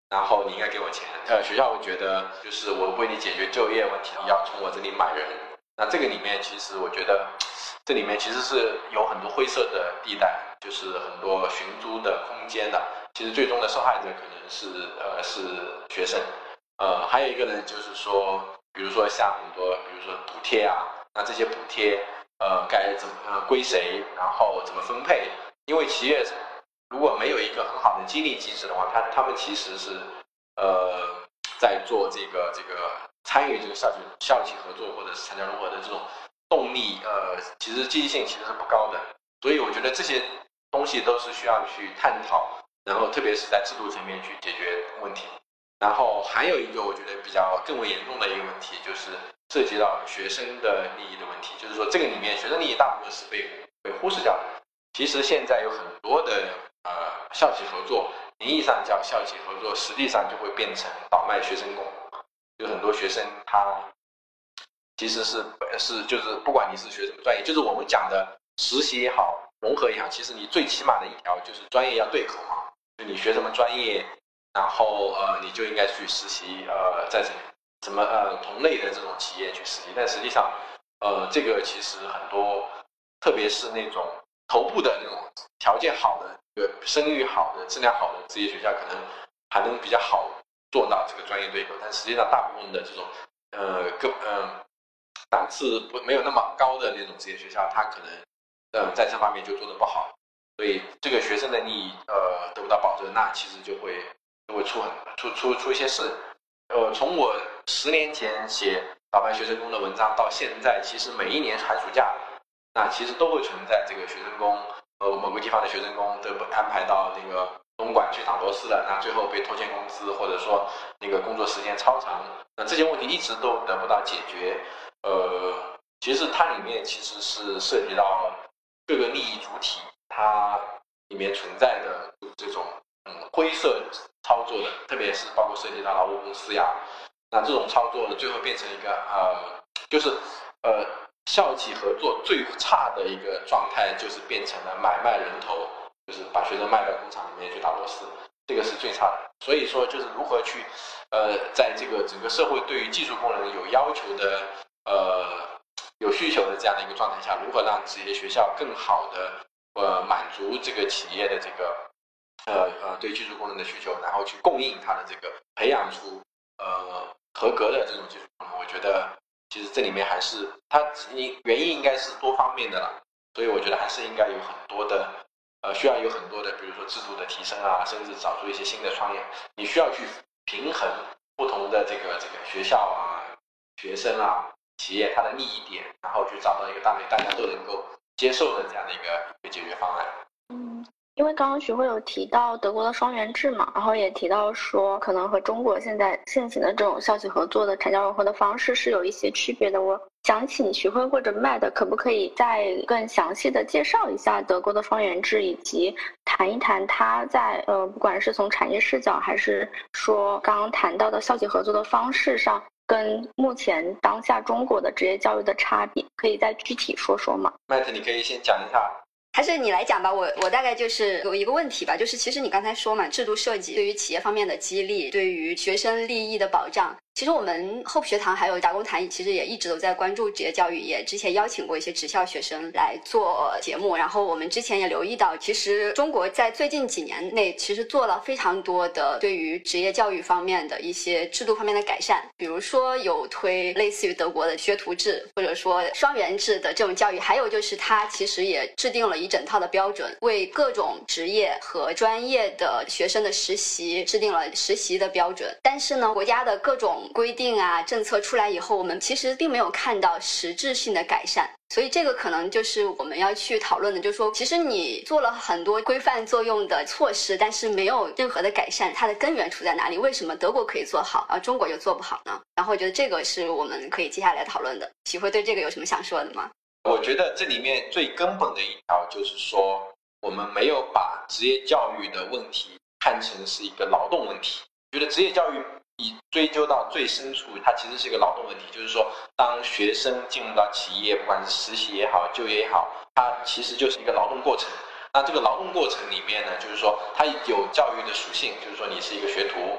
A: 然后你应该给我钱。呃，学校会觉得就是我为你解决就业问题，你要从我这里买人。那这个里面其实我觉得，这里面其实是有很多灰色的地带，就是很多寻租的空间的。其实最终的受害者可能是呃是学生。呃，还有一个呢，就是说，比如说像很多，比如说补贴啊，那这些补贴呃该怎么呃归谁，然后怎么分配？因为企业如果没有一个很好的激励机制的话，他他们其实是呃在做这个这个参与这个校企校企合作或者是参加融合的这种动力，呃，其实积极性其实是不高的。所以我觉得这些东西都是需要去探讨，然后特别是在制度层面去解决问题。然后还有一个我觉得比较更为严重的一个问题，就是涉及到学生的利益的问题，就是说这个里面学生利益大部分是被被忽视掉的。其实现在有很多的呃校企合作，名义上叫校企合作，实际上就会变成倒卖学生工。有很多学生他其实是是就是不管你是学什么专业，就是我们讲的实习也好，融合也好，其实你最起码的一条就是专业要对口嘛，就你学什么专业，然后呃你就应该去实习，呃在什么呃同类的这种企业去实习。但实际上呃这个其实很多，特别是那种头部的那种条件好的、声誉好的、质量好的职业学校，可能还能比较好做到这个专业对口，但实际上大部分的这种呃各呃档次不没有那么高的那种职业学校，它可能呃在这方面就做得不好，所以这个学生的利益呃得不到保证，那其实就会就会出很出出出一些事。呃，从我十年前写倒卖学生工的文章到现在，其实每一年寒暑假，那其实都会存在这个学生工，呃某个地方的学生工都安排到那个东莞去打螺丝了，那最后被拖欠工资，或者说那个工作时间超长，那这些问题一直都得不到解决。呃，其实它里面其实是涉及到各个利益主体，它里面存在的这种嗯灰色操作的，特别是包括涉及到劳务公司呀，那这种操作最后变成一个呃，就是呃校企合作最差的一个状态，就是变成了买卖人头，就是把学生卖到工厂里面去打螺丝，这个是最差的。所以说，就是如何去呃，在这个整个社会对于技术工人有要求的呃有需求的这样的一个状态下，如何让这些学校更好的呃满足这个企业的这个呃呃对技术工人的需求，然后去供应它的这个培养出呃合格的这种技术工人，我觉得其实这里面还是它原因应该是多方面的了，所以我觉得还是应该有很多的呃需要有很多的，比如说制度的提升啊，甚至找出一些新的创业，你需要去平衡不同的这个这个学校啊、学生啊、企业它的利益点，然后去找到一个大大家都能够接受的这样的一个一个解决方案。
D: 嗯，因为刚刚徐汇有提到德国的双元制嘛，然后也提到说可能和中国现在现行的这种校企合作的产教融合的方式是有一些区别的。我想请徐汇或者 Matt 可不可以再更详细的介绍一下德国的双元制，以及谈一谈它在呃不管是从产业视角还是说刚刚谈到的校企合作的方式上，跟目前当下中国的职业教育的差别，可以再具体说说吗？
A: Matt 你可以先讲一下。
B: 还是你来讲吧，我我大概就是有一个问题吧，就是其实你刚才说嘛，制度设计对于企业方面的激励，对于学生利益的保障，其实我们厚朴学堂还有打工谈其实也一直都在关注职业教育，也之前邀请过一些职校学生来做节目，然后我们之前也留意到，其实中国在最近几年内其实做了非常多的对于职业教育方面的一些制度方面的改善，比如说有推类似于德国的学徒制，或者说双元制的这种教育，还有就是它其实也制定了一整套的标准，为各种职业和专业的学生的实习制定了实习的标准。但是呢，国家的各种规定啊政策出来以后，我们其实并没有看到实质性的改善，所以这个可能就是我们要去讨论的，就是说其实你做了很多规范作用的措施，但是没有任何的改善，它的根源出在哪里？为什么德国可以做好而中国就做不好呢？然后我觉得这个是我们可以接下来讨论的。许辉对这个有什么想说的吗？
A: 我觉得这里面最根本的一条就是说，我们没有把职业教育的问题看成是一个劳动问题。觉得职业教育你追究到最深处，它其实是一个劳动问题，就是说当学生进入到企业，不管是实习也好就业也好，它其实就是一个劳动过程。那这个劳动过程里面呢，就是说它有教育的属性，就是说你是一个学徒，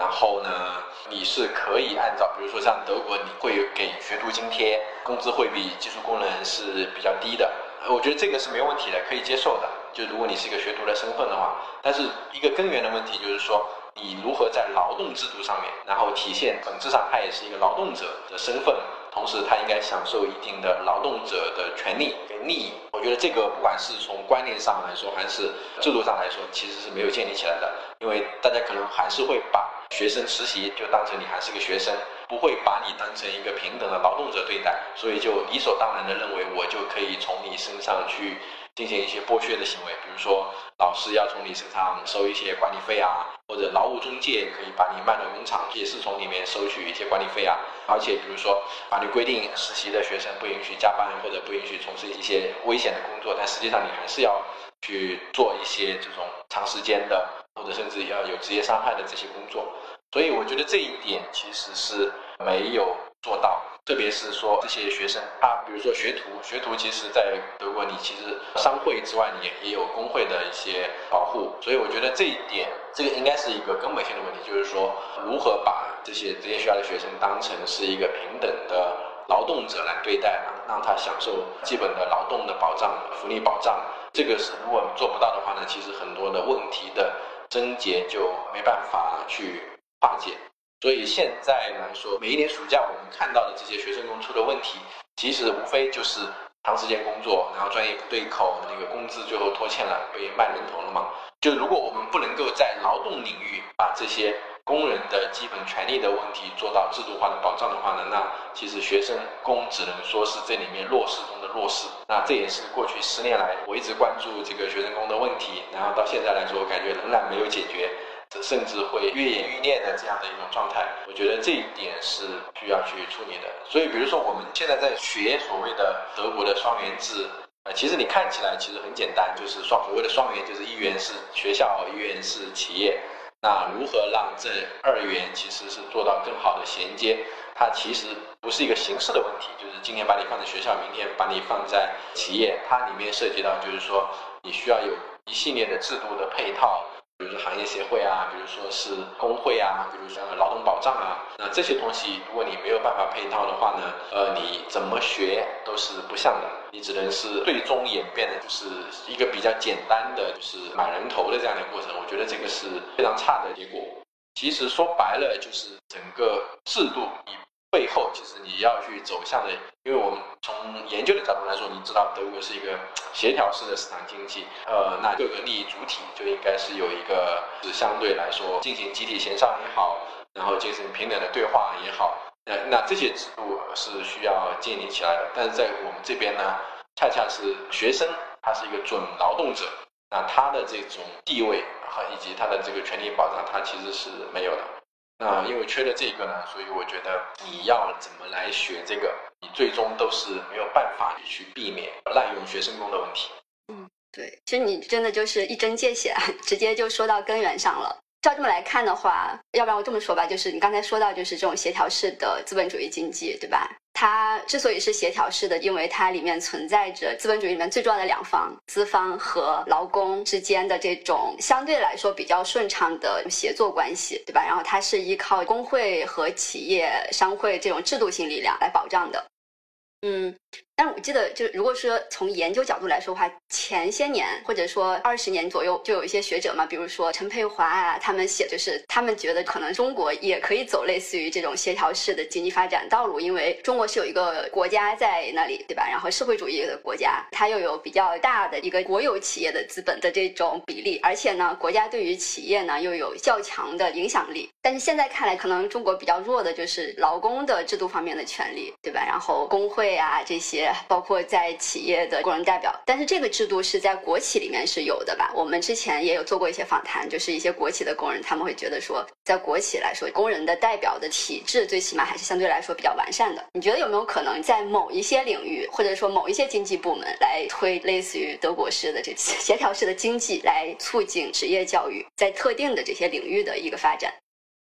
A: 后呢，你是可以按照，比如说像德国，你会给学徒津贴，工资会比技术工人是比较低的。我觉得这个是没有问题的，可以接受的。就如果你是一个学徒的身份的话，但是一个根源的问题就是说，你如何在劳动制度上面，然后体现本质上他也是一个劳动者的身份，同时他应该享受一定的劳动者的权利跟利益。我觉得这个不管是从观念上来说，还是制度上来说，其实是没有建立起来的。因为大家可能还是会把学生实习就当成你还是个学生，不会把你当成一个平等的劳动者对待，所以就理所当然的认为我就可以从你身上去进行一些剥削的行为，比如说老师要从你身上收一些管理费啊，或者劳务中介可以把你卖到工厂，也是从里面收取一些管理费啊。而且比如说法律规定实习的学生不允许加班，或者不允许从事一些危险的工作，但实际上你还是要去做一些这种长时间的，或者甚至要有职业伤害的这些工作。所以我觉得这一点其实是没有做到，特别是说这些学生他比如说学徒学徒其实在德国你其实商会之外你也有工会的一些保护，所以我觉得这一点这个应该是一个根本性的问题，就是说如何把这些职业学校的学生当成是一个平等的劳动者来对待，让他享受基本的劳动的保障福利保障。这个是如果做不到的话呢，其实很多的问题的症结就没办法去化解。所以现在来说，每一年暑假我们看到的这些学生工出的问题，其实无非就是长时间工作，然后专业不对口，那个工资最后拖欠了，被卖人头了嘛。就如果我们不能够在劳动领域把这些工人的基本权利的问题做到制度化的保障的话呢，那其实学生工只能说是这里面弱势中的弱势。那这也是过去十年来我一直关注这个学生工的问题，然后到现在来说，我感觉仍然没有解决，甚至会越演愈烈的这样的一种状态。我觉得这一点是需要去处理的。所以比如说我们现在在学所谓的德国的双元制，呃，其实你看起来其实很简单，就是双所谓的双元，就是一元是学校，一元是企业。那如何让这二元其实是做到更好的衔接，它其实不是一个形式的问题，就是今天把你放在学校，明天把你放在企业，它里面涉及到就是说你需要有一系列的制度的配套，比如说行业协会啊，比如说是工会啊，比如说劳动保障啊，那这些东西如果你没有办法配套的话呢，呃，你怎么学都是不像的，你只能是最终演变的就是一个比较简单的就是买人头的这样的过程。我觉得这个是非常差的结果。其实说白了就是整个制度你背后其实你要去走向的，因为我们从研究的角度来说，你知道德国是一个协调式的市场经济，呃，那各个利益主体就应该是有一个是相对来说进行集体协商也好，然后进行平等的对话也好，那那这些制度是需要建立起来的。但是在我们这边呢，恰恰是学生他是一个准劳动者，那他的这种地位和以及他的这个权利保障，他其实是没有的。那因为缺了这个呢，所以我觉得你要怎么来学这个，你最终都是没有办法去避免滥用学生工的问题。
B: 嗯，对，其实你真的就是一针见血，直接就说到根源上了。照这么来看的话，要不然我这么说吧，就是你刚才说到就是这种协调式的资本主义经济，对吧？它之所以是协调式的，因为它里面存在着资本主义里面最重要的两方，资方和劳工之间的这种相对来说比较顺畅的协作关系，对吧？然后它是依靠工会和企业商会这种制度性力量来保障的。嗯，但是我记得，就如果说从研究角度来说的话，前些年或者说二十年左右，就有一些学者嘛，比如说陈佩华啊，他们写就是他们觉得可能中国也可以走类似于这种协调式的经济发展道路，因为中国是有一个国家在那里，对吧？然后社会主义的国家，它又有比较大的一个国有企业的资本的这种比例，而且呢，国家对于企业呢又有较强的影响力。但是现在看来，可能中国比较弱的就是劳工的制度方面的权利，对吧？然后工会啊这些，包括在企业的工人代表，但是这个制度是在国企里面是有的吧？我们之前也有做过一些访谈，就是一些国企的工人，他们会觉得说，在国企来说，工人的代表的体制最起码还是相对来说比较完善的。你觉得有没有可能在某一些领域，或者说某一些经济部门来推类似于德国式的这协调式的经济，来促进职业教育在特定的这些领域的一个发展？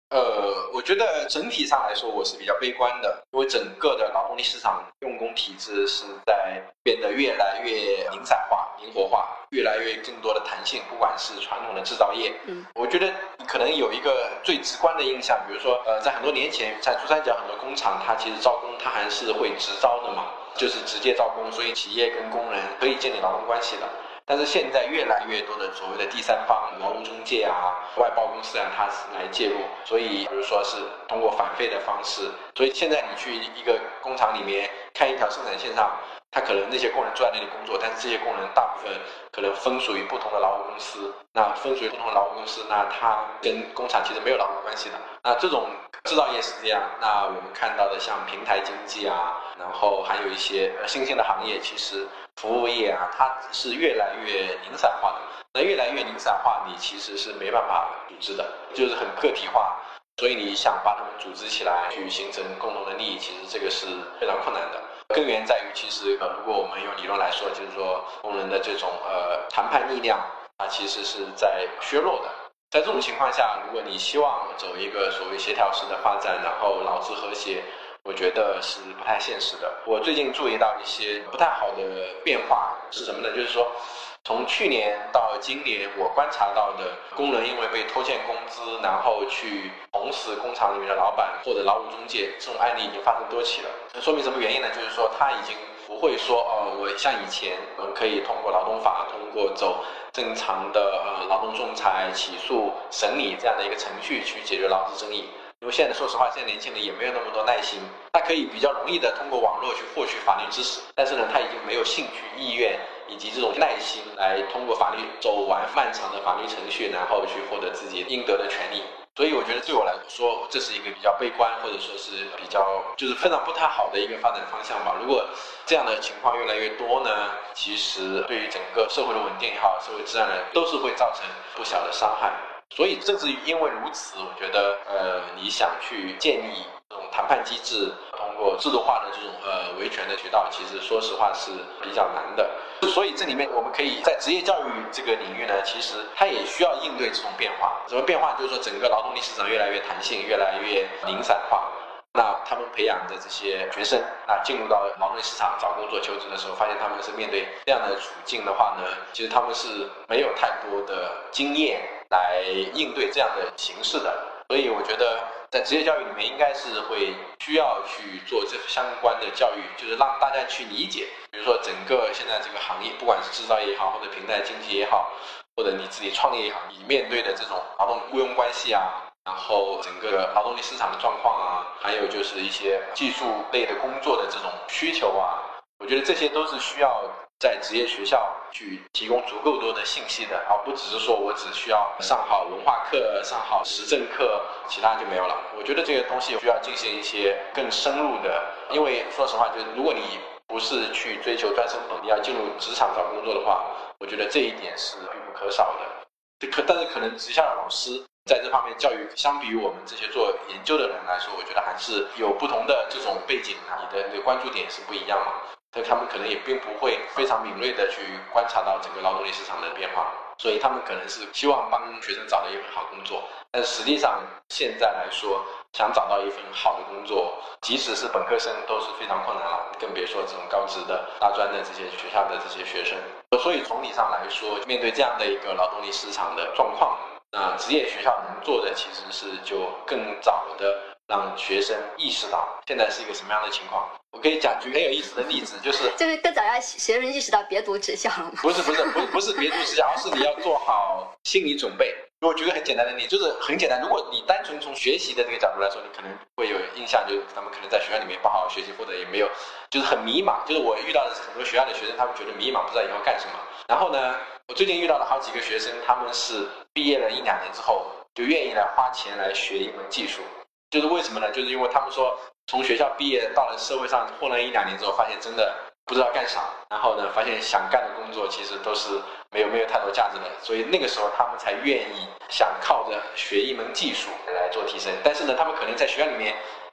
A: 呃，我觉得整体上来说我是比较悲观的，因为整个的劳动力市场用工体制是在变得越来越零散化、灵活化，越来越更多的弹性，不管是传统的制造业，嗯，我觉得可能有一个最直观的印象，比如说，呃，在很多年前，在珠三角很多工厂，它其实招工它还是会直招的嘛，就是直接招工，所以企业跟工人可以建立劳动关系的。但是现在越来越多的所谓的第三方劳务中介啊、外包公司啊，它来介入，所以比如说是通过返费的方式，所以现在你去一个工厂里面看一条生产线上，他可能那些工人坐在那里工作，但是这些工人大部分可能分属于不同的劳务公司，那分属于不同的劳务公司，那他跟工厂其实没有劳务关系的。那这种制造业是这样，那我们看到的像平台经济啊，然后还有一些新兴的行业，其实服务业啊，它是越来越零散化的。那越来越零散化，你其实是没办法组织的，就是很个体化，所以你想把它们组织起来去形成共同的利益，其实这个是非常困难的。根源在于，其实呃，如果我们用理论来说，就是说工人的这种呃谈判力量啊，其实是在削弱的。在这种情况下，如果你希望走一个所谓协调式的发展，然后劳资和谐，我觉得是不太现实的。我最近注意到一些不太好的变化是什么呢？就是说，从去年到今年，我观察到的工人因为被拖欠工资，然后去捅死工厂里面的老板或者劳务中介，这种案例已经发生多起了。这说明什么原因呢？就是说他已经不会说哦，我像以前我们可以通过劳动法，通过走正常的呃劳动仲裁、起诉、审理这样的一个程序去解决劳资争议。因为现在说实话，现在年轻人也没有那么多耐心，他可以比较容易的通过网络去获取法律知识，但是呢，他已经没有兴趣、意愿以及这种耐心来通过法律走完漫长的法律程序，然后去获得自己应得的权利。所以我觉得对我来说，这是一个比较悲观，或者说是比较就是非常不太好的一个发展方向吧。如果这样的情况越来越多呢，其实对于整个社会的稳定也好，社会治安呢，都是会造成不小的伤害。所以正是因为如此，我觉得呃，你想去建立这种谈判机制，通过制度化的这种呃维权的渠道，其实说实话是比较难的。所以这里面我们可以在职业教育这个领域呢，其实它也需要应对这种变化。什么变化？就是说整个劳动力市场越来越弹性，越来越零散化。那他们培养的这些学生，那进入到劳动力市场找工作求职的时候，发现他们是面对这样的处境的话呢，其实他们是没有太多的经验来应对这样的形势的。所以我觉得在职业教育里面应该是会需要去做这相关的教育，就是让大家去理解，比如说整个现在这个行业，不管是制造业也好，或者平台经济也好，或者你自己创业也好，你面对的这种劳动雇佣关系啊，然后整个劳动力市场的状况啊，还有就是一些技术类的工作的这种需求啊，我觉得这些都是需要在职业学校去提供足够多的信息的，而不只是说我只需要上好文化课、上好时政课，其他就没有了。我觉得这个东西需要进行一些更深入的，因为说实话，就是如果你不是去追求专升本，你要进入职场找工作的话，我觉得这一点是必不可少的。可但是可能职校的老师在这方面教育，相比于我们这些做研究的人来说，我觉得还是有不同的这种背景，你的这个关注点是不一样嘛。所以他们可能也并不会非常敏锐的去观察到整个劳动力市场的变化，所以他们可能是希望帮学生找到一份好工作，但实际上现在来说，想找到一份好的工作，即使是本科生都是非常困难了，更别说这种高职的大专的这些学校的这些学生。所以总体上来说，面对这样的一个劳动力市场的状况，那职业学校能做的其实是就更早的让学生意识到现在是一个什么样的情况。我可以讲句很有意思的例子，就是
B: 就是更早让学生意识到别读职校了吗？
A: 不是不是不是不是别读职校，而是你要做好心理准备。我举个很简单的例子，就是很简单，如果你单纯从学习的这个角度来说，你可能会有印象，就是他们可能在学校里面不好好学习，或者也没有，就是很迷茫。就是我遇到的很多学校的学生，他们觉得迷茫，不知道以后干什么。然后呢，我最近遇到了好几个学生，他们是毕业了一两年之后，就愿意来花钱来学一门技术。就是为什么呢？就是因为他们说，从学校毕业到了社会上混了一两年之后，发现真的不知道干啥，然后呢，发现想干的工作其实都是没有没有太多价值的，所以那个时候他们才愿意想靠着学一门技术来做提升。但是呢，他们可能在学校里面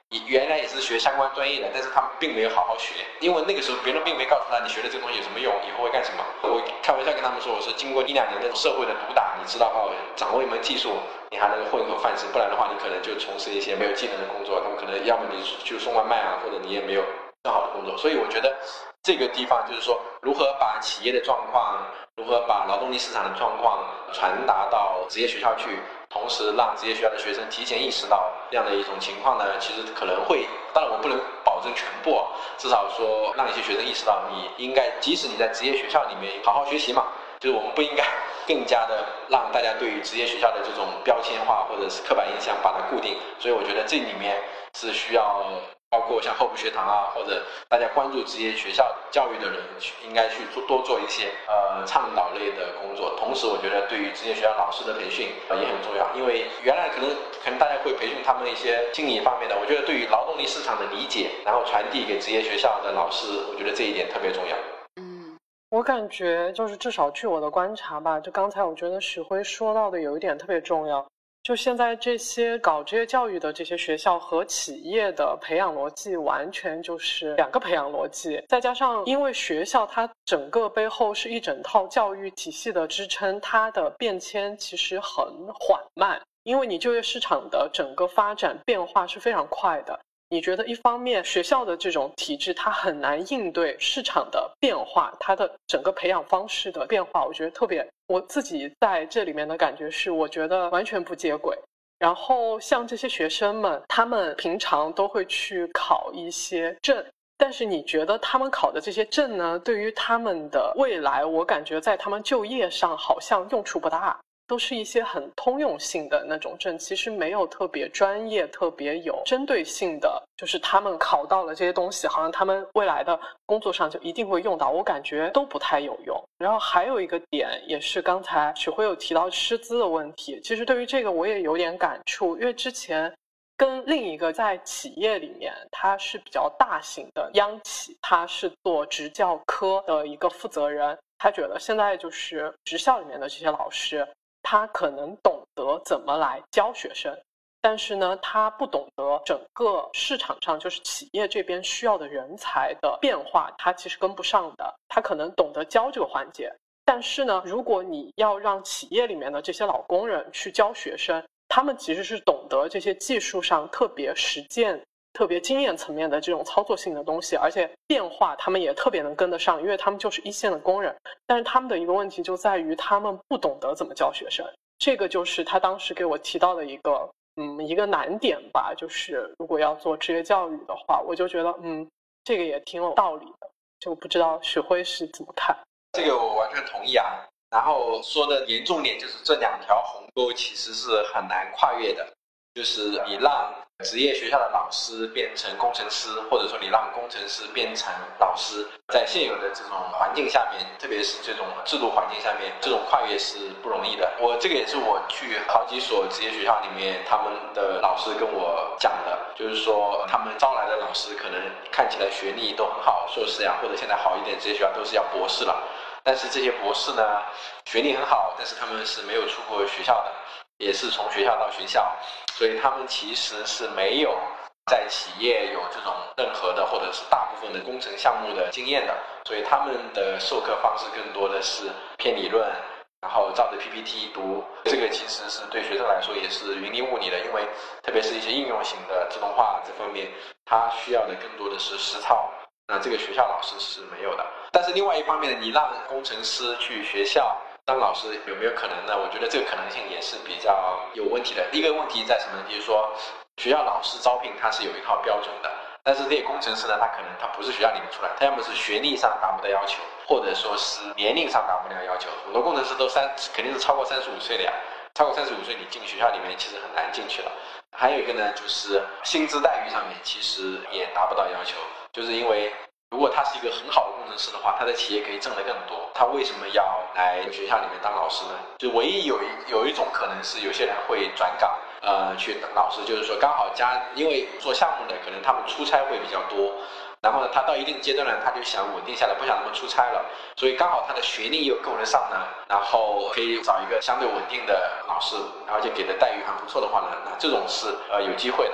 A: 原来也是学相关专业的，但是他们并没有好好学，因为那个时候别人并没告诉他你学的这个东西有什么用，以后会干什么。我开玩笑跟他们说，我说经过一两年的社会的毒打，你知道哦，掌握一门技术，你还能混口饭吃，不然的话你可能就从事一些没有技能的工作，他们可能要么你去送外卖啊，或者你也没有更好的工作。所以我觉得这个地方就是说，如何把企业的状况，如何把劳动力市场的状况传达到职业学校去，同时让职业学校的学生提前意识到这样的一种情况呢，其实可能会，当然我不能保证全部，至少说让一些学生意识到，你应该即使你在职业学校里面好好学习嘛，就是我们不应该更加的让大家对于职业学校的这种标签化或者是刻板印象把它固定。所以我觉得这里面是需要包括像厚朴学堂啊，或者大家关注职业学校教育的人，应该去做多做一些呃倡导类的工作。同时，我觉得对于职业学校老师的培训、呃、也很重要，因为原来可能可能大家会培训他们一些心理方面的，我觉得对于劳动力市场的理解，然后传递给职业学校的老师，我觉得这一点特别重要。
C: 嗯，我感觉就是至少据我的观察吧，就刚才我觉得许辉说到的有一点特别重要。就现在这些搞职业教育的这些学校和企业的培养逻辑完全就是两个培养逻辑，再加上因为学校它整个背后是一整套教育体系的支撑，它的变迁其实很缓慢，因为你就业市场的整个发展变化是非常快的。你觉得一方面学校的这种体制它很难应对市场的变化，它的整个培养方式的变化，我觉得特别，我自己在这里面的感觉是我觉得完全不接轨。然后像这些学生们，他们平常都会去考一些证，但是你觉得他们考的这些证呢，对于他们的未来，我感觉在他们就业上好像用处不大，都是一些很通用性的那种证，其实没有特别专业、特别有针对性的，就是他们考到了这些东西，好像他们未来的工作上就一定会用到，我感觉都不太有用。然后还有一个点，也是刚才许辉有提到师资的问题，其实对于这个我也有点感触，因为之前跟另一个在企业里面，它是比较大型的央企，他是做职教科的一个负责人，他觉得现在就是职校里面的这些老师，他可能懂得怎么来教学生，但是呢，他不懂得整个市场上就是企业这边需要的人才的变化，他其实跟不上的。他可能懂得教这个环节，但是呢，如果你要让企业里面的这些老工人去教学生，他们其实是懂得这些技术上特别实践、特别经验层面的这种操作性的东西，而且变化他们也特别能跟得上，因为他们就是一线的工人。但是他们的一个问题就在于他们不懂得怎么教学生，这个就是他当时给我提到的一个嗯一个难点吧，就是如果要做职业教育的话，我就觉得嗯这个也挺有道理的，就不知道许辉是怎么看。
A: 这个我完全同意啊。然后说的严重点就是这两条鸿沟其实是很难跨越的，就是你让职业学校的老师变成工程师，或者说你让工程师变成老师，在现有的这种环境下面，特别是这种制度环境下面，这种跨越是不容易的。我这个也是我去好几所职业学校里面，他们的老师跟我讲的，就是说他们招来的老师可能看起来学历都很好，硕士呀，或者现在好一点职业学校都是要博士了，但是这些博士呢，学历很好，但是他们是没有出过学校的，也是从学校到学校，所以他们其实是没有在企业有这种任何的或者是大部分的工程项目的经验的，所以他们的授课方式更多的是偏理论，然后照着 P P T 读，这个其实是对学生来说也是云里雾里的，因为特别是一些应用型的自动化这方面，它需要的更多的是实操，那这个学校老师是没有的。但是另外一方面，你让工程师去学校当老师有没有可能呢？我觉得这个可能性也是比较有问题的。第一个问题在什么呢？就是说学校老师招聘它是有一套标准的，但是这些工程师呢，他可能他不是学校里面出来，他要么是学历上达不到要求，或者说是年龄上达不到要求。很多工程师都三肯定是超过三十五岁的呀，超过三十五岁你进学校里面其实很难进去了。还有一个呢，就是薪资待遇上面其实也达不到要求，就是因为如果他是一个很好的工程师的话，他在企业可以挣得更多，他为什么要来学校里面当老师呢？就唯一有一有一种可能是有些人会转岗，呃，去当老师，就是说刚好家因为做项目的可能他们出差会比较多，然后呢，他到一定阶段呢，他就想稳定下来，不想那么出差了，所以刚好他的学历又够得上呢，然后可以找一个相对稳定的老师，而且给的待遇还不错的话呢，那这种是呃有机会的。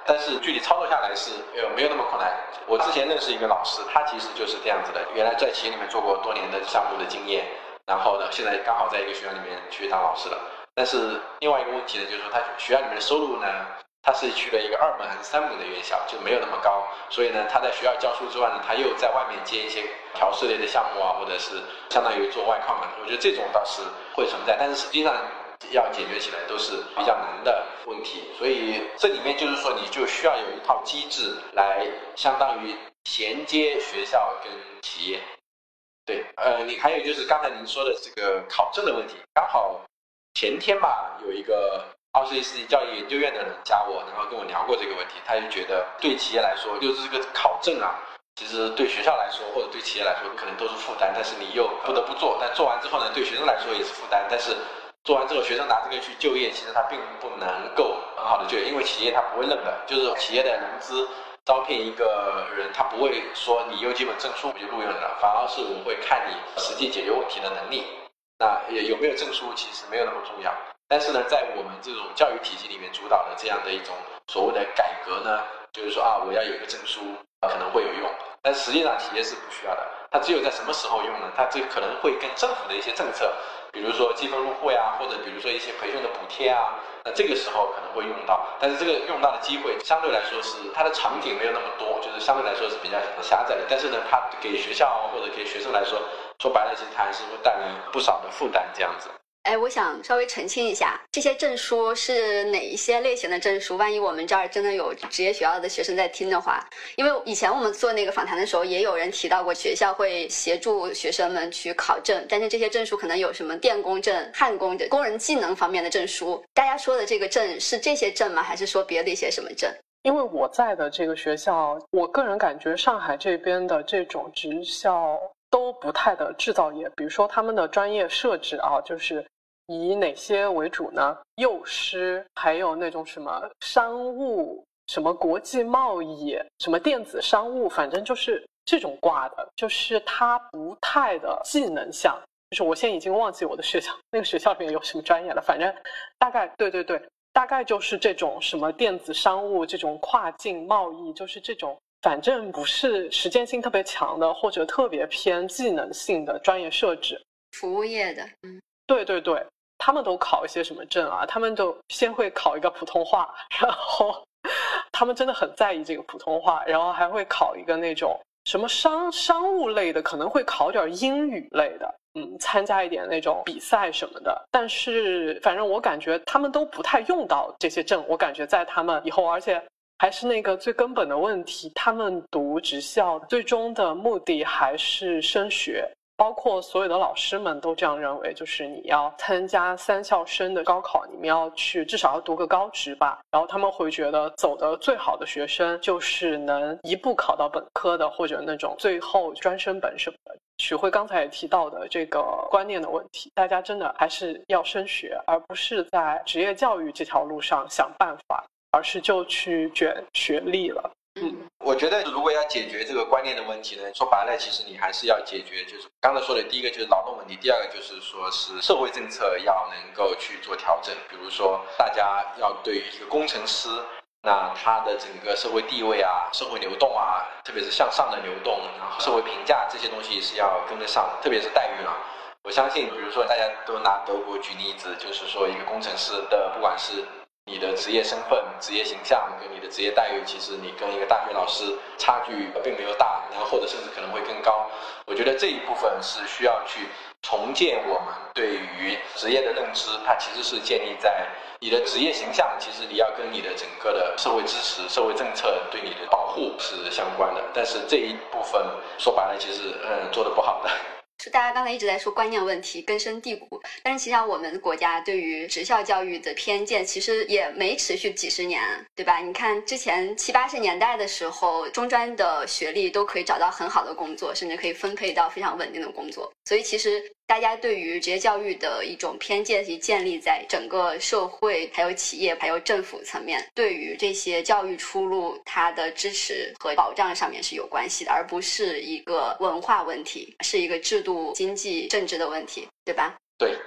A: 但是具体操作下来是呃没有那么困难。我之前认识一个老师，他其实就是这样子的，原来在企业里面做过多年的项目的经验，然后呢现在刚好在一个学校里面去当老师了。但是另外一个问题呢，就是说他学校里面的收入呢，他是去了一个二本还是三本的院校，就没有那么高，所以呢他在学校教书之外呢，他又在外面接一些调试类的项目啊，或者是相当于做外靠嘛。我觉得这种倒是会存在，但是实际上要解决起来都是比较难的问题。所以这里面就是说你就需要有一套机制来相当于衔接学校跟企业。对，呃，你还有就是刚才您说的这个考证的问题，刚好前天吧，有一个奥斯利世纪教育研究院的人加我，然后跟我聊过这个问题。他就觉得对企业来说，就是这个考证啊，其实对学校来说或者对企业来说可能都是负担，但是你又不得不做。但做完之后呢，对学生来说也是负担，但是做完之后学生拿这个去就业，其实他并不能够很好的就业，因为企业他不会认的，就是企业的融资招聘一个人，他不会说你有几本证书我就录用了，反而是我会看你实际解决问题的能力。那有没有证书其实没有那么重要，但是呢，在我们这种教育体系里面主导的这样的一种所谓的改革呢，就是说啊，我要有一个证书可能会有用，但实际上企业是不需要的。它只有在什么时候用呢？它这可能会跟政府的一些政策，比如说积分入户呀，或者比如说一些培训的补贴啊，那这个时候可能会用到，但是这个用到的机会相对来说是它的场景没有那么多，就是相对来说是比较狭窄的。但是呢，它给学校或者给学生来说，说白了，其实它还是会带来不少的负担这样子。
B: 哎，我想稍微澄清一下，这些证书是哪一些类型的证书？万一我们这儿真的有职业学校的学生在听的话，因为以前我们做那个访谈的时候，也有人提到过学校会协助学生们去考证，但是这些证书可能有什么电工证、焊工证、工人技能方面的证书。大家说的这个证是这些证吗？还是说别的一些什么证？
C: 因为我在的这个学校，我个人感觉上海这边的这种职校都不太的制造业，比如说他们的专业设置啊，就是以哪些为主呢？幼师，还有那种什么商务、什么国际贸易、什么电子商务，反正就是这种挂的，就是它不太的技能项。就是我现在已经忘记我的学校那个学校里面有什么专业了，反正大概对对对，大概就是这种什么电子商务、这种跨境贸易，就是这种。反正不是实践性特别强的，或者特别偏技能性的专业设置，
B: 服务业的，嗯，
C: 对对对，他们都考一些什么证啊？他们都先会考一个普通话，然后他们真的很在意这个普通话，然后还会考一个那种什么商商务类的，可能会考点英语类的，嗯，参加一点那种比赛什么的。但是反正我感觉他们都不太用到这些证，我感觉在他们以后，而且。还是那个最根本的问题，他们读职校最终的目的还是升学，包括所有的老师们都这样认为，就是你要参加三校生的高考，你们要去至少要读个高职吧，然后他们会觉得走的最好的学生就是能一步考到本科的，或者那种最后专升本什么的。许辉刚才也提到的这个观念的问题，大家真的还是要升学，而不是在职业教育这条路上想办法，而是就去卷学历了。嗯，
A: 我觉得如果要解决这个观念的问题呢，说白了，其实你还是要解决，就是刚才说的第一个就是劳动问题，第二个就是说是社会政策要能够去做调整。比如说，大家要对于一个工程师，那他的整个社会地位啊、社会流动啊，特别是向上的流动，然后社会评价这些东西是要跟得上，特别是待遇了。我相信，比如说大家都拿德国举例子，就是说一个工程师的，不管是你的职业身份、职业形象跟你的职业待遇，其实你跟一个大学老师差距并没有大，然后或者甚至可能会更高。我觉得这一部分是需要去重建我们对于职业的认知，它其实是建立在你的职业形象，其实你要跟你的整个的社会支持、社会政策对你的保护是相关的。但是这一部分说白了，其实嗯做得不好的。
B: 是大家刚才一直在说观念问题根深蒂固，但是其实上我们国家对于职校教育的偏见其实也没持续几十年，对吧？你看之前七八十年代的时候，中专的学历都可以找到很好的工作，甚至可以分配到非常稳定的工作，所以其实大家对于职业教育的一种偏见是建立在整个社会还有企业还有政府层面对于这些教育出路它的支持和保障上面是有关系的，而不是一个文化问题，是一个制度经济政治的问题，对吧？
A: 对对，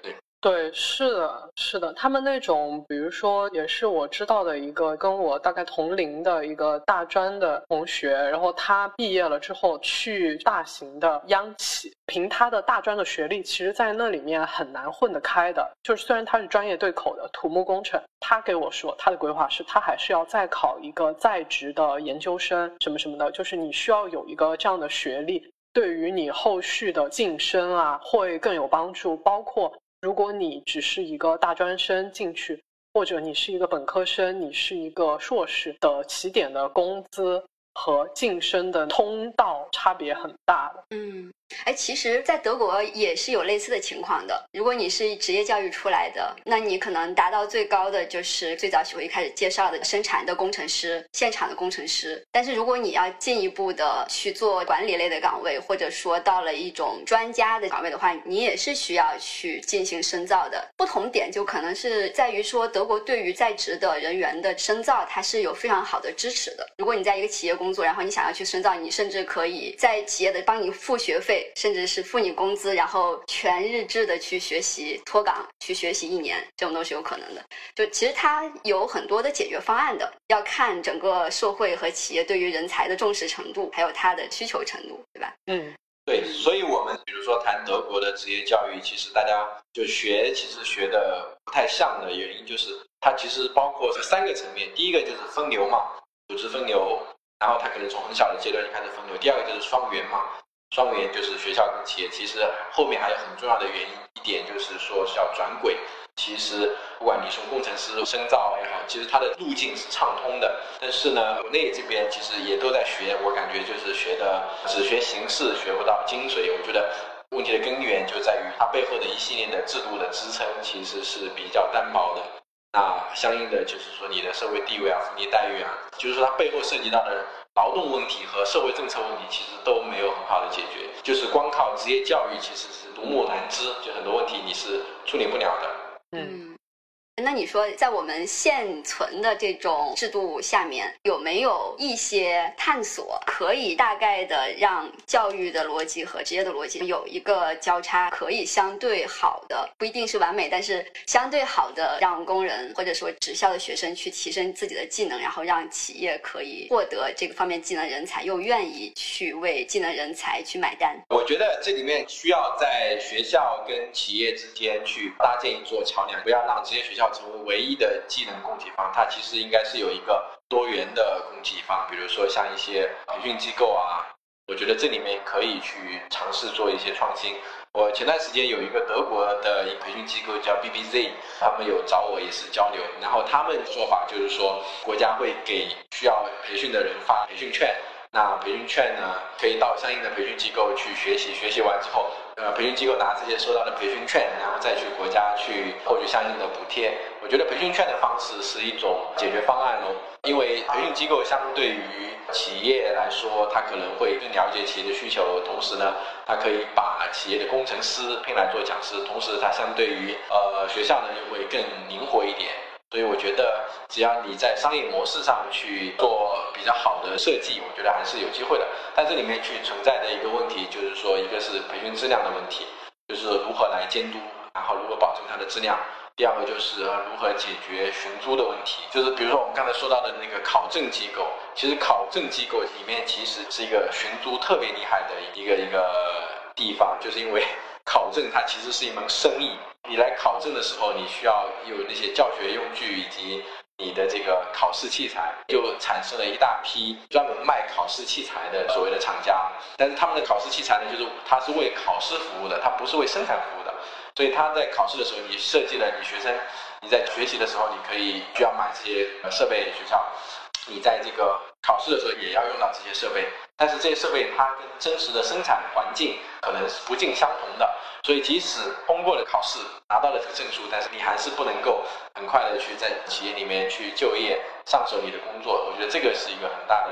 C: 对，是的，是的，他们那种，比如说，也是我知道的一个跟我大概同龄的一个大专的同学，然后他毕业了之后去大型的央企，凭他的大专的学历，其实在那里面很难混得开的。就是虽然他是专业对口的土木工程，他给我说他的规划是他还是要再考一个在职的研究生什么什么的，就是你需要有一个这样的学历，对于你后续的晋升啊会更有帮助。包括如果你只是一个大专生进去，或者你是一个本科生，你是一个硕士的起点的工资和晋升的通道差别很大的。
B: 嗯，哎，其实在德国也是有类似的情况的。如果你是职业教育出来的，那你可能达到最高的就是最早我一开始介绍的生产的工程师，现场的工程师。但是如果你要进一步的去做管理类的岗位，或者说到了一种专家的岗位的话，你也是需要去进行深造的。不同点就可能是在于说，德国对于在职的人员的深造它是有非常好的支持的。如果你在一个企业工作，然后你想要去深造，你甚至可以在企业的帮你付学费，甚至是付你工资，然后全日制的去学习，脱岗去学习一年，这种都是有可能的。就其实它有很多的解决方案的，要看整个社会和企业对于人才的重视程度，还有它的需求程度，对吧？
C: 嗯，
A: 对，所以我们比如说谈德国的职业教育，其实大家就学其实学的不太像的原因就是它其实包括三个层面。第一个就是分流嘛，组织分流，然后它可能从很小的阶段就开始分流。第二个就是双元嘛，双元就是学校跟企业，其实后面还有很重要的原因一点就是说是要转轨。其实不管你从工程师深造也好，其实它的路径是畅通的。但是呢，国内这边其实也都在学，我感觉就是学的只学形式，学不到精髓。我觉得问题的根源就在于它背后的一系列的制度的支撑其实是比较单薄的。那相应的就是说你的社会地位啊、福利待遇啊，就是说它背后涉及到的劳动问题和社会政策问题其实都没有很好的解决。就是光靠职业教育其实是独木难支，就很多问题你是处理不了的。
B: 嗯，那你说在我们现存的这种制度下面，有没有一些探索可以大概的让教育的逻辑和职业的逻辑有一个交叉，可以相对好的，不一定是完美，但是相对好的让工人或者说职校的学生去提升自己的技能，然后让企业可以获得这个方面技能人才，又愿意去为技能人才去买单？
A: 我觉得这里面需要在学校跟企业之间去搭建一座桥梁，不要让职业学校成为唯一的技能供给方，它其实应该是有一个多元的供给方。比如说像一些培训机构啊，我觉得这里面可以去尝试做一些创新。我前段时间有一个德国的一个培训机构叫 B B Z， 他们有找我也是交流，然后他们的说法就是说国家会给需要培训的人发培训券，那培训券呢可以到相应的培训机构去学习，学习完之后呃，培训机构拿这些收到的培训券，然后再去国家去获取相应的补贴。我觉得培训券的方式是一种解决方案咯，因为培训机构相对于企业来说，它可能会更了解企业的需求，同时呢，它可以把企业的工程师聘来做讲师，同时它相对于呃学校呢又会更灵活一点。所以我觉得只要你在商业模式上去做比较好的设计，我觉得还是有机会的。但这里面去存在的一个问题就是说，一个是培训质量的问题，就是如何来监督，然后如何保证它的质量。第二个就是如何解决寻租的问题，就是比如说我们刚才说到的那个考证机构，其实考证机构里面其实是一个寻租特别厉害的一个一个地方，就是因为考证它其实是一门生意，你来考证的时候，你需要有那些教学用具以及你的这个考试器材，就产生了一大批专门卖考试器材的所谓的厂家。但是他们的考试器材呢，就是它是为考试服务的，它不是为生产服务的。所以他在考试的时候，你设计了你学生你在学习的时候，你可以需要买这些设备，学校你在这个考试的时候也要用到这些设备，但是这些设备它跟真实的生产环境可能是不尽相同的。所以即使通过了考试拿到了这个证书，但是你还是不能够很快的去在企业里面去就业，上手你的工作。我觉得这个是一个很大的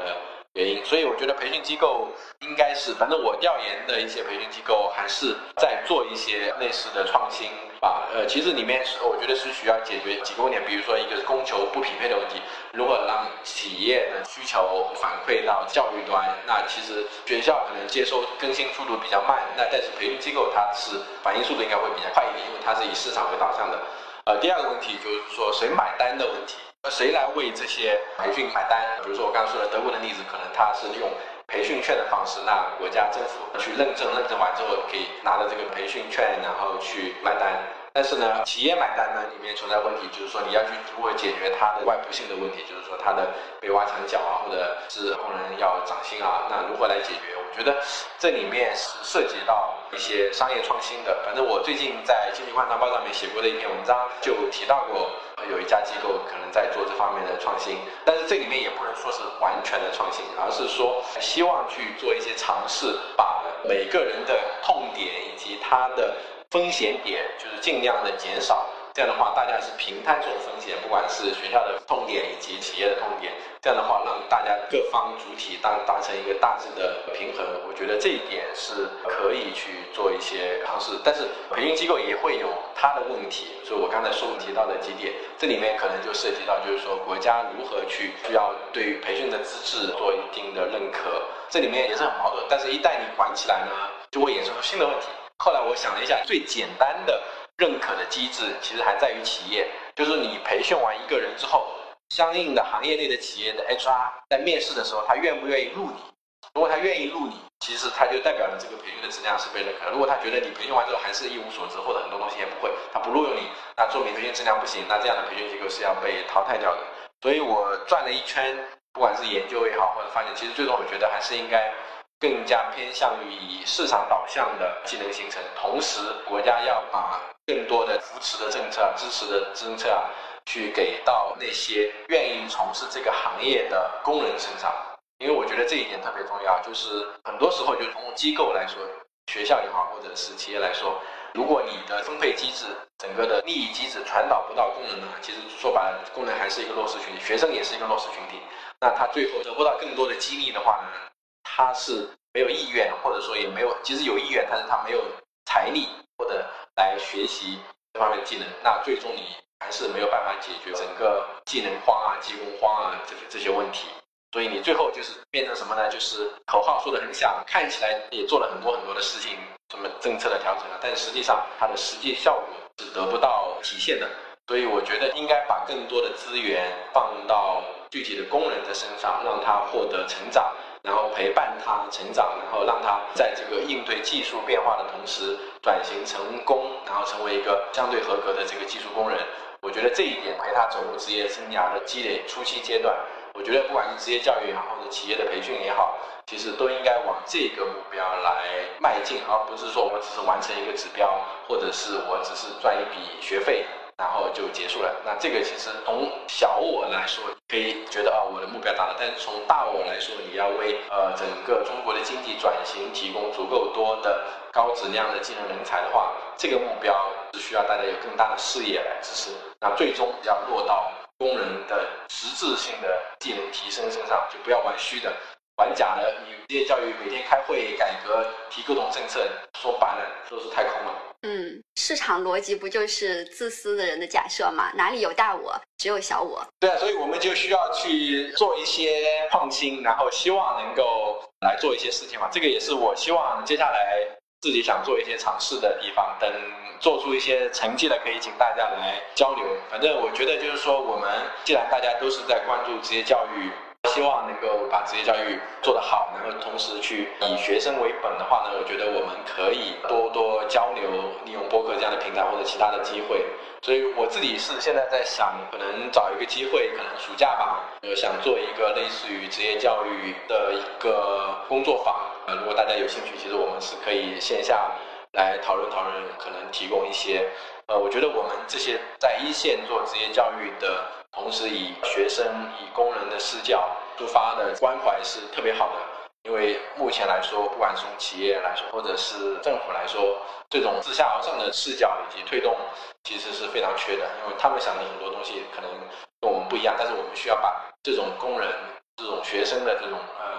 A: 原因。所以我觉得培训机构应该是，反正我调研的一些培训机构还是在做一些类似的创新吧。呃，其实里面是我觉得是需要解决几个问题，比如说一个是供求不匹配的问题，如何让企业的需求反馈到教育端。那其实学校可能接收更新速度比较慢，那但是培训机构它是反应速度应该会比较快一点，因为它是以市场为导向的。呃，第二个问题就是说谁买单的问题，谁来为这些培训买单？比如说我刚刚说的德国的例子，可能它是用培训券的方式，那国家政府去认证，认证完之后可以拿着这个培训券，然后去买单。但是呢，企业买单呢，里面存在问题，就是说你要去如何解决它的外部性的问题，就是说它的被挖墙脚啊，或者是工人要涨薪啊，那如何来解决？我觉得这里面是涉及到一些商业创新的。反正我最近在经济观察报上面写过的一篇文章，就提到过有一家机构可能在做这方面的创新，但是这里面也不能说是完全的创新，而是说希望去做一些尝试，把每个人的痛点以及他的风险点就是尽量的减少，这样的话大家是平摊这种风险，不管是学校的痛点以及企业的痛点，这样的话让大家各方主体达达成一个大致的平衡。我觉得这一点是可以去做一些尝试，但是培训机构也会有它的问题，所以我刚才说提到的几点，这里面可能就涉及到就是说国家如何去需要对于培训的资质做一定的认可，这里面也是很矛盾，但是一旦你管起来呢，就会衍生出新的问题。后来我想了一下，最简单的认可的机制其实还在于企业，就是你培训完一个人之后，相应的行业内的企业的 H R 在面试的时候，他愿不愿意录你？如果他愿意录你，其实他就代表了这个培训的质量是被认可的。如果他觉得你培训完之后还是一无所知，或者很多东西也不会，他不录用你，那说明培训质量不行，那这样的培训机构是要被淘汰掉的。所以我转了一圈，不管是研究也好，或者发现，其实最终我觉得还是应该更加偏向于以市场导向的技能形成，同时国家要把更多的扶持的政策、支持的政策啊，去给到那些愿意从事这个行业的工人身上。因为我觉得这一点特别重要，就是很多时候就从机构来说，学校也好，或者是企业来说，如果你的分配机制、整个的利益机制传导不到工人呢，其实说白了，工人还是一个弱势群体，学生也是一个弱势群体，那他最后得不到更多的激励的话呢，他是没有意愿，或者说也没有，其实有意愿，但是他没有财力或者来学习这方面的技能，那最终你还是没有办法解决整个技能荒啊、技工荒啊这这些问题。所以你最后就是变成什么呢？就是口号说得很响，看起来也做了很多很多的事情，什么政策的调整啊，但是实际上它的实际效果是得不到体现的。所以我觉得应该把更多的资源放到具体的工人的身上，让他获得成长，然后陪伴他成长，然后让他在这个应对技术变化的同时转型成功，然后成为一个相对合格的这个技术工人。我觉得这一点陪他走入职业生涯的积累初期阶段，我觉得不管是职业教育也好，或者企业的培训也好，其实都应该往这个目标来迈进，而不是说我只是完成一个指标，或者是我只是赚一笔学费然后就结束了。那这个其实从小我来说可以觉得啊、哦，我的目标达到，但是从大我来说，你要为呃整个中国的经济转型提供足够多的高质量的技能人才的话，这个目标是需要大家有更大的视野来支持。那最终要落到工人的实质性的技能提升身上，就不要玩虚的、玩假的。你职业教育每天开会改革、提各种政策，说白了都是太空了。
B: 嗯，市场逻辑不就是自私的人的假设吗？哪里有大我，只有小我。
A: 对啊，所以我们就需要去做一些创新，然后希望能够来做一些事情嘛。这个也是我希望接下来自己想做一些尝试的地方。等做出一些成绩了，可以请大家来交流。反正我觉得就是说，我们既然大家都是在关注职业教育，希望能够把职业教育做得好，然后同时去以学生为本的话呢，我觉得我们可以多多交流，利用播客这样的平台或者其他的机会。所以我自己是现在在想，可能找一个机会，可能暑假吧，我想做一个类似于职业教育的一个工作坊。呃，如果大家有兴趣，其实我们是可以线下来讨论讨论，可能提供一些呃，我觉得我们这些在一线做职业教育的，同时以学生、以工人的视角出发的关怀是特别好的。因为目前来说，不管是从企业来说，或者是政府来说，这种自下而上的视角以及推动，其实是非常缺的。因为他们想的很多东西可能跟我们不一样，但是我们需要把这种工人、这种学生的这种呃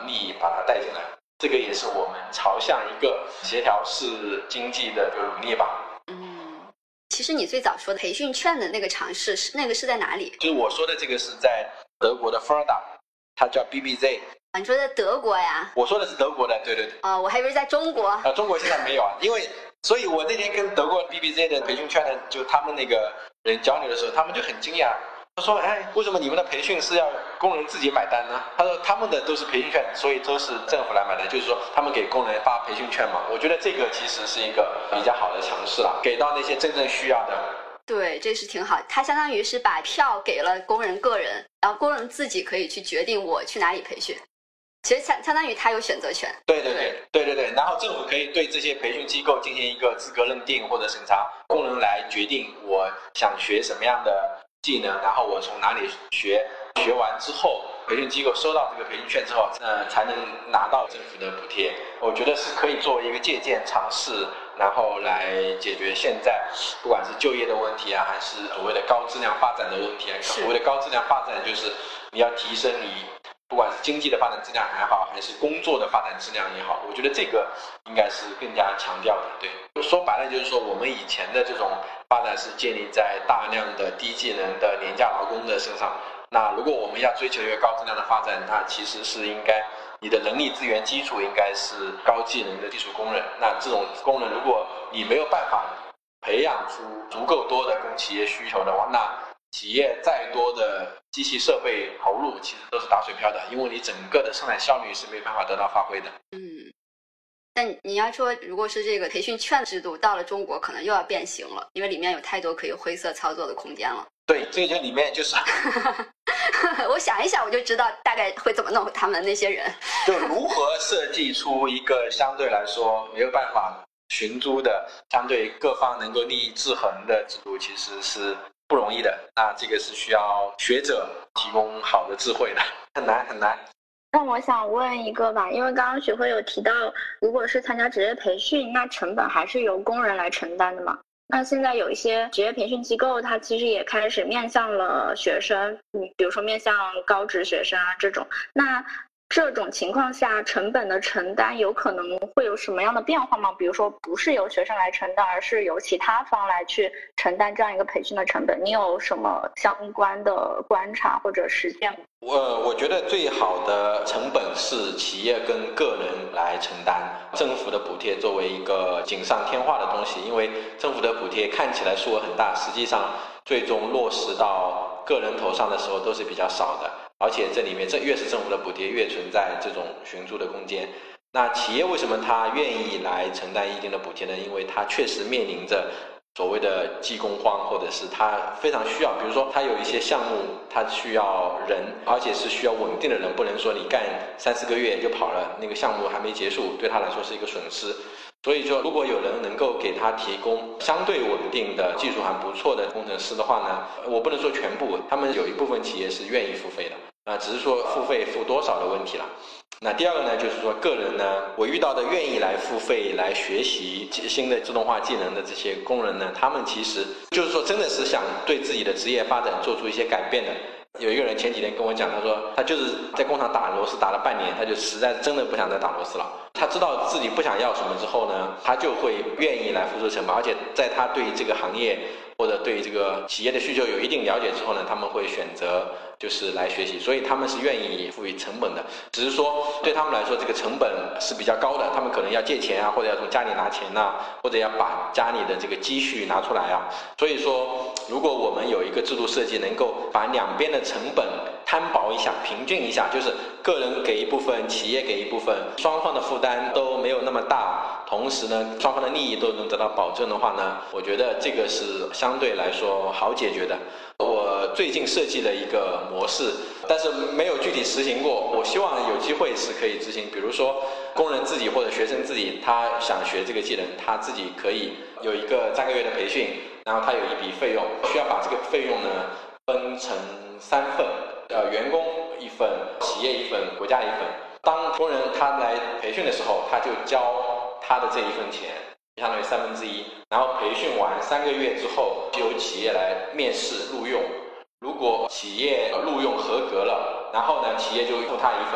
A: 利益把它带进来。这个也是我们朝向一个协调式经济的努力吧。
B: 嗯，其实你最早说的培训券的那个尝试，是那个是在哪里？
A: 就是我说的这个是在德国的 F R D A， 它叫 B B Z。
B: 啊，你说在德国呀？
A: 我说的是德国的，对对对。
B: 啊、呃，我还以为在中国。
A: 啊，中国现在没有啊，因为，所以我那天跟德国 B B Z 的培训圈的，就他们那个人交流的时候，他们就很惊讶，他说：“哎，为什么你们的培训是要工人自己买单呢？”他说他们的都是培训券，所以都是政府来买的，就是说他们给工人发培训券嘛。我觉得这个其实是一个比较好的尝试了，给到那些真正需要的。
B: 对，这是挺好。他相当于是把票给了工人个人，然后工人自己可以去决定我去哪里培训。其实相相当于他有选择权。
A: 对对对对对对，然后政府可以对这些培训机构进行一个资格认定或者审查，工人来决定我想学什么样的技能，然后我从哪里学，学完之后培训机构收到这个培训券之后，呃，才能拿到政府的补贴。我觉得是可以作为一个借鉴尝试，然后来解决现在不管是就业的问题啊，还是所谓的高质量发展的问题啊。所谓的高质量发展就是你要提升你不管是经济的发展质量还好，还是工作的发展质量也好，我觉得这个应该是更加强调的。对，说白了就是说我们以前的这种发展是建立在大量的低技能的廉价劳工的身上，那如果我们要追求一个高质量的发展，那其实是应该你的人力资源基础应该是高技能的技术工人。那这种工人如果你没有办法培养出足够多的供企业需求的话，那企业再多的机器设备投入其实都是打水漂的，因为你整个的生产效率是没办法得到发挥的。
B: 嗯，但你要说如果是这个培训券制度到了中国可能又要变形了，因为里面有太多可以灰色操作的空间了。
A: 对，这个里面就是
B: 我想一想我就知道大概会怎么弄他们那些人，
A: 就如何设计出一个相对来说没有办法寻租的相对各方能够利益制衡的制度，其实是不容易的。那这个是需要学者提供好的智慧的，很难很难。
D: 那我想问一个吧，因为刚刚许辉有提到，如果是参加职业培训，那成本还是由工人来承担的嘛？那现在有一些职业培训机构，它其实也开始面向了学生，嗯，比如说面向高职学生啊这种。那这种情况下，成本的承担有可能会有什么样的变化吗？比如说，不是由学生来承担，而是由其他方来去承担这样一个培训的成本，你有什么相关的观察或者实践吗？
A: 我我觉得最好的成本是企业跟个人来承担，政府的补贴作为一个锦上添花的东西，因为政府的补贴看起来数额很大，实际上最终落实到个人头上的时候都是比较少的，而且这里面这越是政府的补贴越存在这种寻租的空间。那企业为什么他愿意来承担一定的补贴呢？因为他确实面临着所谓的技工荒，或者是他非常需要，比如说他有一些项目他需要人，而且是需要稳定的人，不能说你干三四个月就跑了，那个项目还没结束，对他来说是一个损失。所以说如果有人能够给他提供相对稳定的技术还不错的工程师的话呢，我不能说全部，他们有一部分企业是愿意付费的啊，只是说付费付多少的问题了。那第二个呢，就是说个人呢，我遇到的愿意来付费来学习新的自动化技能的这些工人呢，他们其实就是说真的是想对自己的职业发展做出一些改变的。有一个人前几天跟我讲，他说他就是在工厂打螺丝打了半年，他就实在真的不想再打螺丝了。他知道自己不想要什么之后呢，他就会愿意来付出成本，而且在他对这个行业或者对这个企业的需求有一定了解之后呢，他们会选择就是来学习，所以他们是愿意付予成本的。只是说对他们来说这个成本是比较高的，他们可能要借钱啊，或者要从家里拿钱啊，或者要把家里的这个积蓄拿出来啊。所以说如果我们有一个制度设计能够把两边的成本摊薄一下，平均一下，就是个人给一部分，企业给一部分，双方的负担都没有那么大，同时呢双方的利益都能得到保证的话呢，我觉得这个是相对来说好解决的。我最近设计了一个模式，但是没有具体实行过，我希望有机会是可以执行。比如说工人自己或者学生自己，他想学这个技能，他自己可以有一个三个月的培训，然后他有一笔费用，需要把这个费用呢分成三份，呃，员工一份，企业一份，国家一份。当工人他来培训的时候，他就交他的这一份钱，相当于三分之一，然后培训完三个月之后，就由企业来面试录用。如果企业录用合格了，然后呢，企业就付他一份，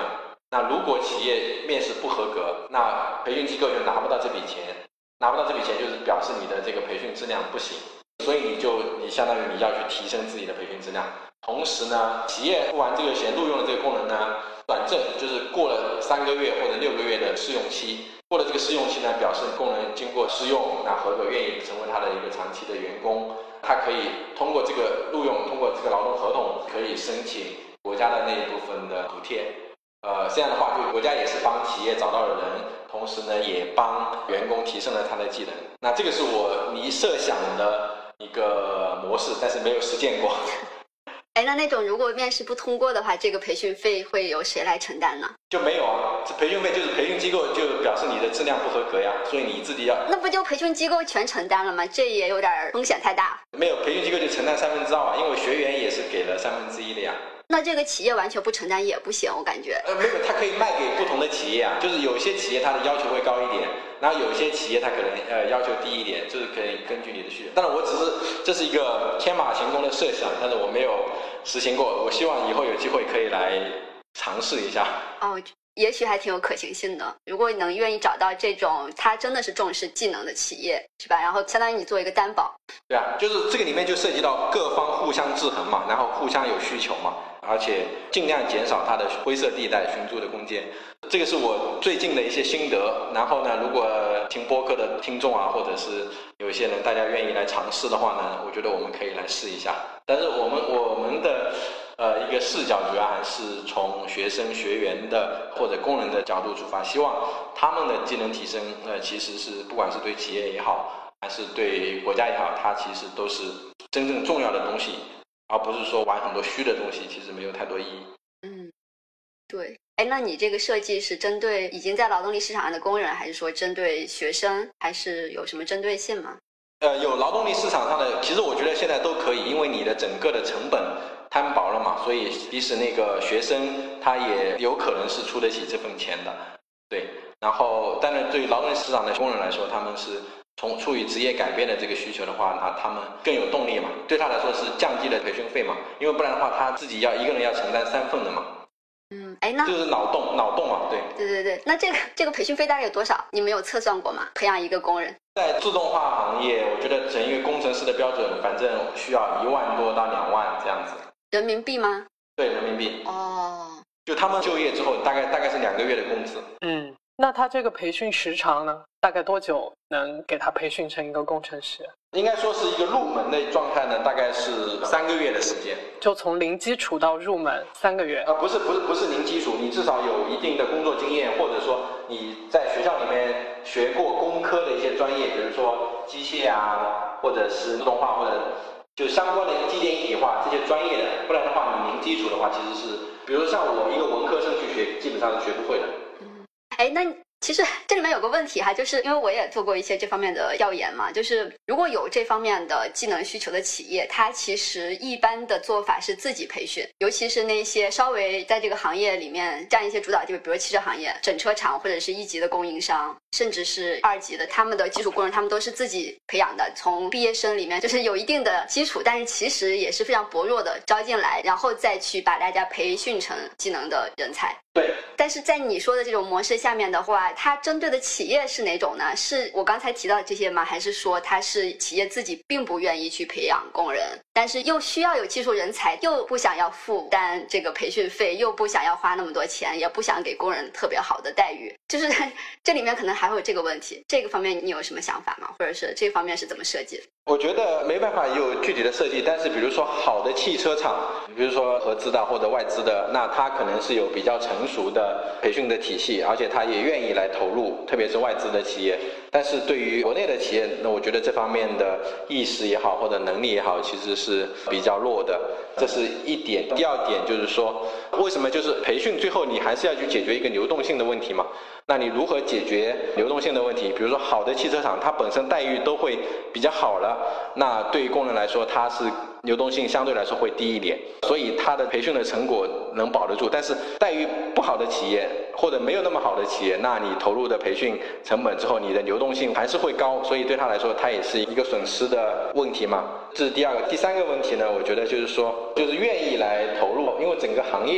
A: 那如果企业面试不合格，那培训机构就拿不到这笔钱，拿不到这笔钱就是表示你的这个培训质量不行，所以你就你相当于你要去提升自己的培训质量。同时呢，企业付完这个钱录用了这个工人呢，转正就是过了三个月或者六个月的试用期，过了这个试用期呢，表示工人经过试用，那合格，愿意成为他的一个长期的员工，他可以通过这个录用，通过这个劳动合同，可以申请国家的那一部分的补贴。呃，这样的话，就国家也是帮企业找到了人，同时呢，也帮员工提升了他的技能。那这个是我你设想的一个模式，但是没有实践过。
B: 哎，那那种如果面试不通过的话，这个培训费会由谁来承担呢？
A: 就没有啊，这培训费就是培训机构就表示你的质量不合格呀，所以你自己要。
B: 那不就培训机构全承担了吗？这也有点风险太大。
A: 没有，培训机构就承担三分之二啊，因为学员也是给了三分之一的呀。
B: 那这个企业完全不承担也不行，我感觉。
A: 呃，没有，它可以卖给不同的企业啊，就是有些企业它的要求会高一点，然后有些企业它可能呃要求低一点，就是可以根据你的需求。当然，我只是这是一个天马行空的设想，但是我没有实行过。我希望以后有机会可以来尝试一下。
B: 哦，也许还挺有可行性的。如果能愿意找到这种他真的是重视技能的企业，是吧？然后相当于你做一个担保。
A: 对啊，就是这个里面就涉及到各方互相制衡嘛，然后互相有需求嘛，而且尽量减少它的灰色地带、寻租的空间。这个是我最近的一些心得。然后呢，如果听播客的听众啊，或者是有一些人大家愿意来尝试的话呢，我觉得我们可以来试一下。但是我们我们的呃一个视角主要还是从学生学员的或者工人的角度出发，希望他们的技能提升呃其实是不管是对企业也好，还是对国家也好，它其实都是真正重要的东西，而不是说玩很多虚的东西，其实没有太多意义。
B: 嗯，对。哎，那你这个设计是针对已经在劳动力市场上的工人，还是说针对学生，还是有什么针对性吗？
A: 呃，有劳动力市场上的，其实我觉得现在都可以，因为你的整个的成本摊薄了嘛，所以即使那个学生他也有可能是出得起这份钱的。对，然后当然对于劳动力市场的工人来说，他们是从出于职业改变的这个需求的话，那他们更有动力嘛，对他来说是降低了培训费嘛，因为不然的话他自己要一个人要承担三份的嘛。
B: 嗯，哎，那
A: 就是脑洞，脑洞嘛，对，
B: 对对对。那这个这个培训费大概有多少？你们有测算过吗？培养一个工人，
A: 在自动化行业，我觉得整一个工程师的标准，反正需要一万多到两万这样子。
B: 人民币吗？
A: 对，人民币。
B: 哦，
A: 就他们就业之后，大概大概是两个月的工资。
C: 嗯，那他这个培训时长呢？大概多久能给他培训成一个工程师？
A: 应该说是一个入门的状态呢，大概是三个月的时间。
C: 就从零基础到入门三个月？
A: 呃，不是不是不是零基础，你至少有一定的工作经验，或者说你在学校里面学过工科的一些专业，比如说机械啊，或者是自动化，或者就相关的机电一体化这些专业的，不然的话你零基础的话，其实是，比如说像我一个文科生去学，基本上是学不会的。
B: 嗯，哎，那其实这里面有个问题哈，就是因为我也做过一些这方面的调研嘛，就是如果有这方面的技能需求的企业，它其实一般的做法是自己培训，尤其是那些稍微在这个行业里面占一些主导地位，比如汽车行业、整车厂或者是一级的供应商，甚至是二级的，他们的基础工人他们都是自己培养的，从毕业生里面就是有一定的基础，但是其实也是非常薄弱的招进来，然后再去把大家培训成技能的人才。
A: 对，
B: 但是在你说的这种模式下面的话，它针对的企业是哪种呢？是我刚才提到的这些吗？还是说它是企业自己并不愿意去培养工人，但是又需要有技术人才，又不想要负担这个培训费，又不想要花那么多钱，也不想给工人特别好的待遇，就是这里面可能还会有这个问题。这个方面你有什么想法吗？或者是这方面是怎么设计的？
A: 我觉得没办法有具体的设计，但是比如说好的汽车厂，比如说合资的或者外资的，那它可能是有比较成熟的培训的体系，而且它也愿意来投入，特别是外资的企业。但是对于国内的企业，那我觉得这方面的意识也好或者能力也好，其实是比较弱的，这是一点。第二点就是说，为什么就是培训最后你还是要去解决一个流动性的问题嘛？那你如何解决流动性的问题？比如说好的汽车厂，它本身待遇都会比较好了，那对于工人来说，它是流动性相对来说会低一点，所以它的培训的成果能保得住。但是待遇不好的企业或者没有那么好的企业，那你投入的培训成本之后，你的流动性还是会高，所以对他来说，它也是一个损失的问题嘛。这是第二个。第三个问题呢，我觉得就是说，就是愿意来投入，因为整个行业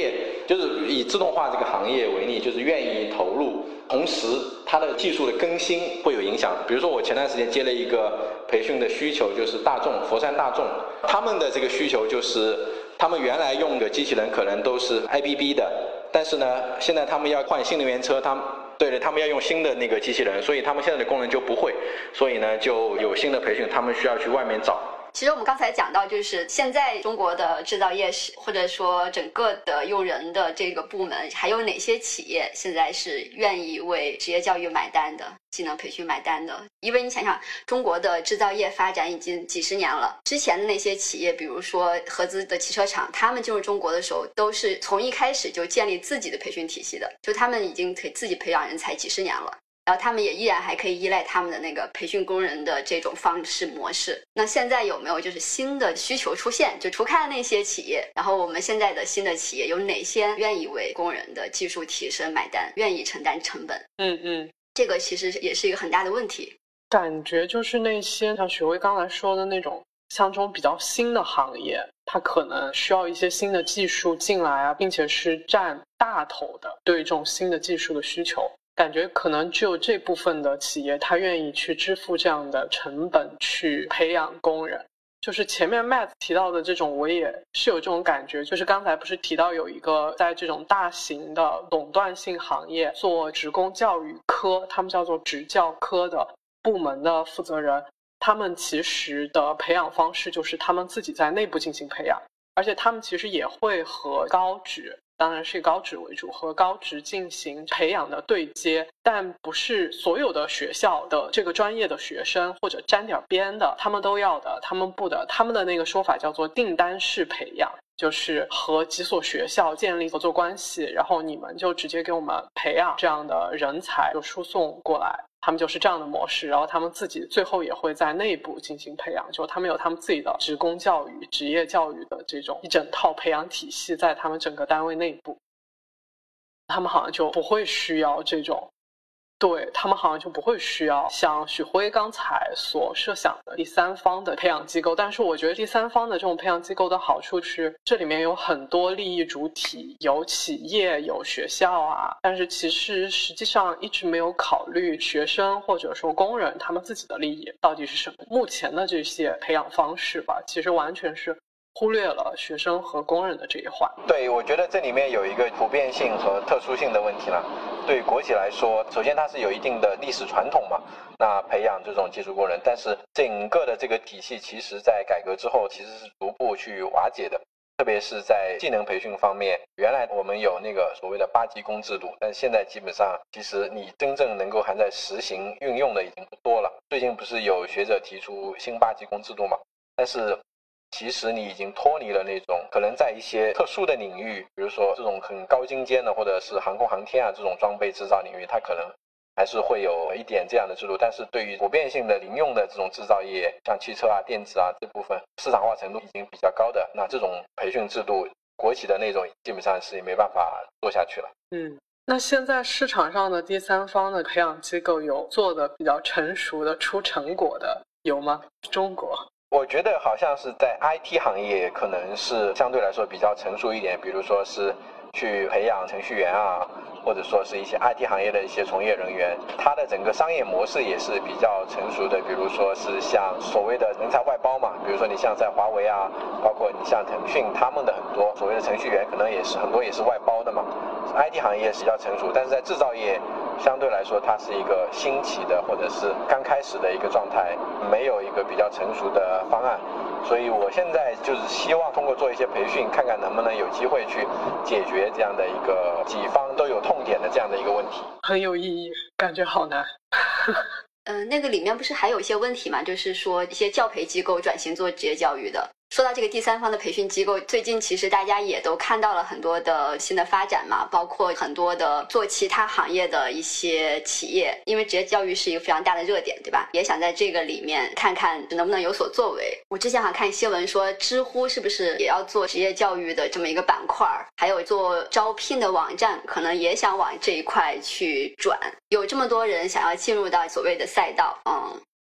A: 就是以自动化这个行业为例，就是愿意投入，同时它的技术的更新会有影响。比如说我前段时间接了一个培训的需求，就是大众佛山大众，他们的这个需求就是他们原来用的机器人可能都是 I B B 的，但是呢现在他们要换新能源车，他们对的，他们要用新的那个机器人，所以他们现在的工人就不会，所以呢就有新的培训，他们需要去外面找。
B: 其实我们刚才讲到，就是现在中国的制造业是，或者说整个的用人的这个部门，还有哪些企业现在是愿意为职业教育买单的，技能培训买单的？因为你想想，中国的制造业发展已经几十年了，之前的那些企业，比如说合资的汽车厂，他们进入中国的时候，都是从一开始就建立自己的培训体系的，就他们已经可以自己培养人才几十年了。然后他们也依然还可以依赖他们的那个培训工人的这种方式模式。那现在有没有就是新的需求出现？就除开那些企业，然后我们现在的新的企业有哪些愿意为工人的技术提升买单，愿意承担成本？
C: 嗯嗯，
B: 这个其实也是一个很大的问题。
C: 感觉就是那些像许巍刚才说的那种，像这种比较新的行业，它可能需要一些新的技术进来啊，并且是占大头的，对这种新的技术的需求。感觉可能只有这部分的企业他愿意去支付这样的成本去培养工人。就是前面 Matt 提到的这种，我也是有这种感觉，就是刚才不是提到有一个在这种大型的垄断性行业做职工教育科，他们叫做职教科的部门的负责人，他们其实的培养方式就是他们自己在内部进行培养，而且他们其实也会和高职，当然是以高职为主，和高职进行培养的对接，但不是所有的学校的这个专业的学生或者沾点边的他们都要的，他们不的，他们的那个说法叫做订单式培养，就是和几所学校建立合作关系，然后你们就直接给我们培养这样的人才，就输送过来，他们就是这样的模式，然后他们自己最后也会在内部进行培养，就他们有他们自己的职工教育、职业教育的这种一整套培养体系在他们整个单位内部，他们好像就不会需要这种，对，他们好像就不会需要像许辉刚才所设想的第三方的培养机构。但是我觉得第三方的这种培养机构的好处是，这里面有很多利益主体，有企业，有学校啊，但是其实实际上一直没有考虑学生或者说工人他们自己的利益到底是什么。目前的这些培养方式吧，其实完全是忽略了学生和工人的这一环。
A: 对，我觉得这里面有一个普遍性和特殊性的问题了。对于国企来说，首先它是有一定的历史传统嘛，那培养这种技术工人，但是整个的这个体系其实在改革之后其实是逐步去瓦解的。特别是在技能培训方面，原来我们有那个所谓的八级工制度，但现在基本上其实你真正能够还在实行运用的已经不多了。最近不是有学者提出新八级工制度嘛，但是其实你已经脱离了那种可能在一些特殊的领域，比如说这种很高精尖的或者是航空航天啊这种装备制造领域，它可能还是会有一点这样的制度，但是对于普遍性的零用的这种制造业，像汽车啊、电子啊这部分市场化程度已经比较高的，那这种培训制度国企的那种基本上是没办法做下去了。
C: 嗯，那现在市场上的第三方的培养机构有做的比较成熟的出成果的有吗？中国
A: 我觉得好像是在 I T 行业可能是相对来说比较成熟一点，比如说是去培养程序员啊，或者说是一些 I T 行业的一些从业人员，它的整个商业模式也是比较成熟的，比如说是像所谓的人才外包嘛，比如说你像在华为啊，包括你像腾讯，他们的很多所谓的程序员可能也是很多也是外包的嘛。I T 行业是比较成熟，但是在制造业相对来说它是一个兴起的或者是刚开始的一个状态，没有一个比较成熟的方案，所以我现在就是希望通过做一些培训，看看能不能有机会去解决这样的一个几方都有痛点的这样的一个问题。
C: 很有意义，感觉好难。
B: 嗯、呃，那个里面不是还有一些问题嘛，就是说一些教培机构转型做职业教育的。说到这个第三方的培训机构，最近其实大家也都看到了很多的新的发展嘛，包括很多的做其他行业的一些企业，因为职业教育是一个非常大的热点，对吧？也想在这个里面看看能不能有所作为。我之前好像看新闻说，知乎是不是也要做职业教育的这么一个板块，还有做招聘的网站，可能也想往这一块去转。有这么多人想要进入到所谓的赛道，嗯。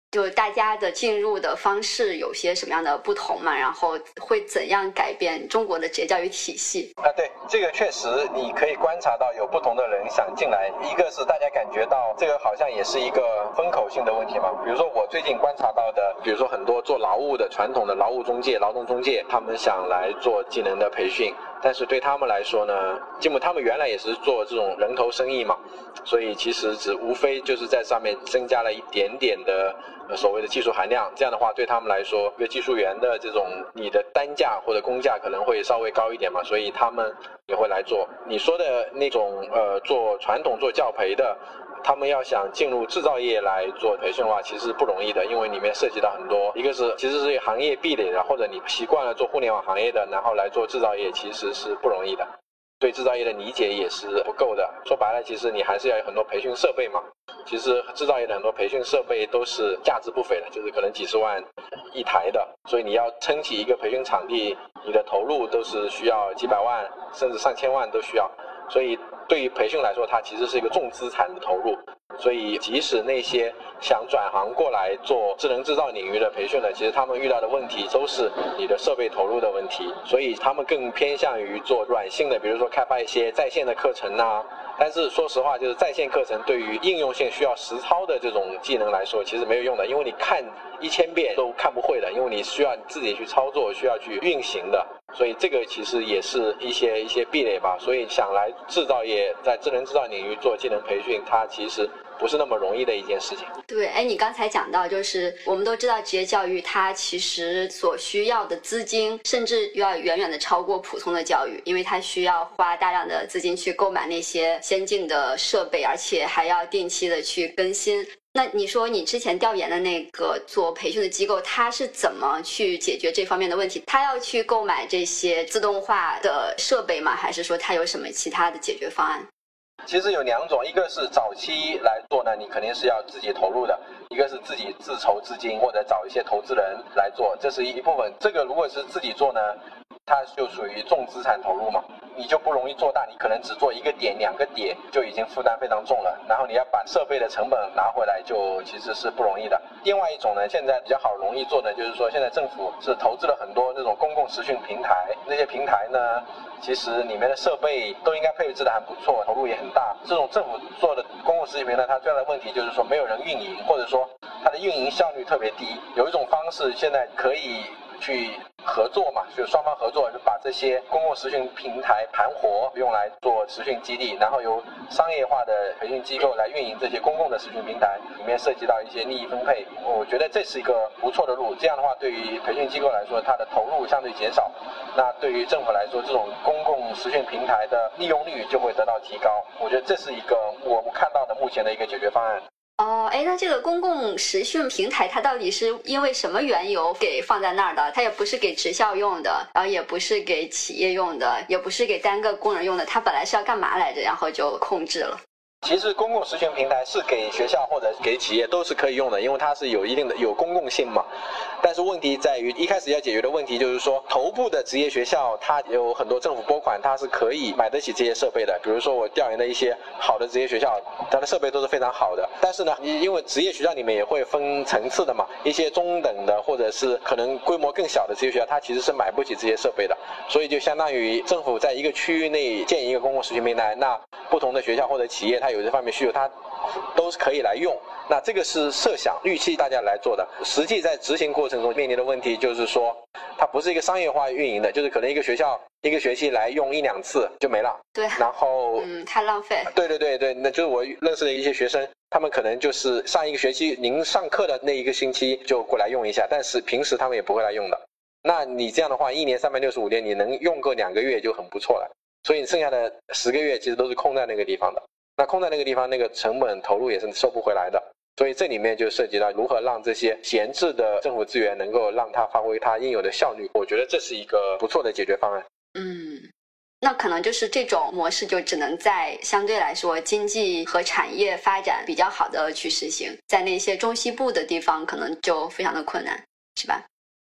B: 就大家的进入的方式有些什么样的不同嘛？然后会怎样改变中国的职业教育体系？
A: 啊，对，这个确实你可以观察到有不同的人想进来。一个是大家感觉到这个好像也是一个风口性的问题嘛。比如说我最近观察到的，比如说很多做劳务的传统的劳务中介、劳动中介，他们想来做技能的培训。但是对他们来说呢，基本他们原来也是做这种人头生意嘛，所以其实只无非就是在上面增加了一点点的呃所谓的技术含量。这样的话对他们来说，一个技术员的这种你的单价或者工价可能会稍微高一点嘛，所以他们也会来做。你说的那种呃做传统做教培的，他们要想进入制造业来做培训的话，其实不容易的，因为里面涉及到很多，一个是其实是行业壁垒的，或者你习惯了做互联网行业的，然后来做制造业，其实是不容易的，对制造业的理解也是不够的。说白了，其实你还是要有很多培训设备嘛。其实制造业的很多培训设备都是价值不菲的，就是可能几十万一台的，所以你要撑起一个培训场地，你的投入都是需要几百万甚至上千万都需要。所以对于培训来说，它其实是一个重资产的投入。所以即使那些想转行过来做智能制造领域的培训的，其实他们遇到的问题都是你的设备投入的问题，所以他们更偏向于做软性的，比如说开发一些在线的课程啊。但是说实话，就是在线课程对于应用性需要实操的这种技能来说，其实没有用的，因为你看一千遍都看不会的，因为你需要你自己去操作，需要去运行的。所以这个其实也是一些一些壁垒吧。所以想来制造业在智能制造领域做技能培训，它其实不是那么容易的一件事情。
B: 对，哎，你刚才讲到，就是我们都知道职业教育它其实所需要的资金甚至要远远的超过普通的教育，因为它需要花大量的资金去购买那些先进的设备，而且还要定期的去更新。那你说你之前调研的那个做培训的机构，它是怎么去解决这方面的问题？它要去购买这些自动化的设备吗？还是说它有什么其他的解决方案？
A: 其实有两种，一个是早期来做呢，你肯定是要自己投入的；一个是自己自筹资金或者找一些投资人来做，这是一部分。这个如果是自己做呢，它就属于重资产投入嘛，你就不容易做大，你可能只做一个点两个点就已经负担非常重了，然后你要把设备的成本拿回来就其实是不容易的。另外一种呢，现在比较好容易做的就是说，现在政府是投资了很多这种公共实训平台，那些平台呢其实里面的设备都应该配置的还不错，投入也很大。这种政府做的公共实训平台，它最大的问题就是说没有人运营，或者说它的运营效率特别低。有一种方式现在可以去合作嘛，就双方合作，就把这些公共实训平台盘活，用来做实训基地，然后由商业化的培训机构来运营这些公共的实训平台，里面涉及到一些利益分配。我觉得这是一个不错的路。这样的话，对于培训机构来说，它的投入相对减少；那对于政府来说，这种公共实训平台的利用率就会得到提高。我觉得这是一个我们看到的目前的一个解决方案。
B: 哦，哎，那这个公共实训平台它到底是因为什么缘由给放在那儿的？它也不是给职校用的，然后也不是给企业用的，也不是给单个工人用的，它本来是要干嘛来着？然后就控制了。
A: 其实公共实训平台是给学校或者给企业都是可以用的，因为它是有一定的有公共性嘛。但是问题在于，一开始要解决的问题就是说，头部的职业学校它有很多政府拨款，它是可以买得起这些设备的。比如说我调研的一些好的职业学校，它的设备都是非常好的。但是呢，因为职业学校里面也会分层次的嘛，一些中等的或者是可能规模更小的职业学校，它其实是买不起这些设备的。所以就相当于政府在一个区域内建一个公共实训平台，那不同的学校或者企业它有这方面需求，它都是可以来用。那这个是设想预期大家来做的，实际在执行过程中面临的问题就是说，它不是一个商业化运营的，就是可能一个学校一个学期来用一两次就没了。
B: 对，
A: 然后
B: 嗯，太浪费。
A: 对对对对，那就是我认识的一些学生，他们可能就是上一个学期您上课的那一个星期就过来用一下，但是平时他们也不会来用的。那你这样的话，一年三百六十五天，你能用个两个月就很不错了。所以剩下的十个月其实都是空在那个地方的。那空在那个地方，那个成本投入也是收不回来的。所以这里面就涉及到如何让这些闲置的政府资源能够让它发挥它应有的效率。我觉得这是一个不错的解决方案。
B: 嗯，那可能就是这种模式就只能在相对来说经济和产业发展比较好的去实行，在那些中西部的地方可能就非常的困难，是吧？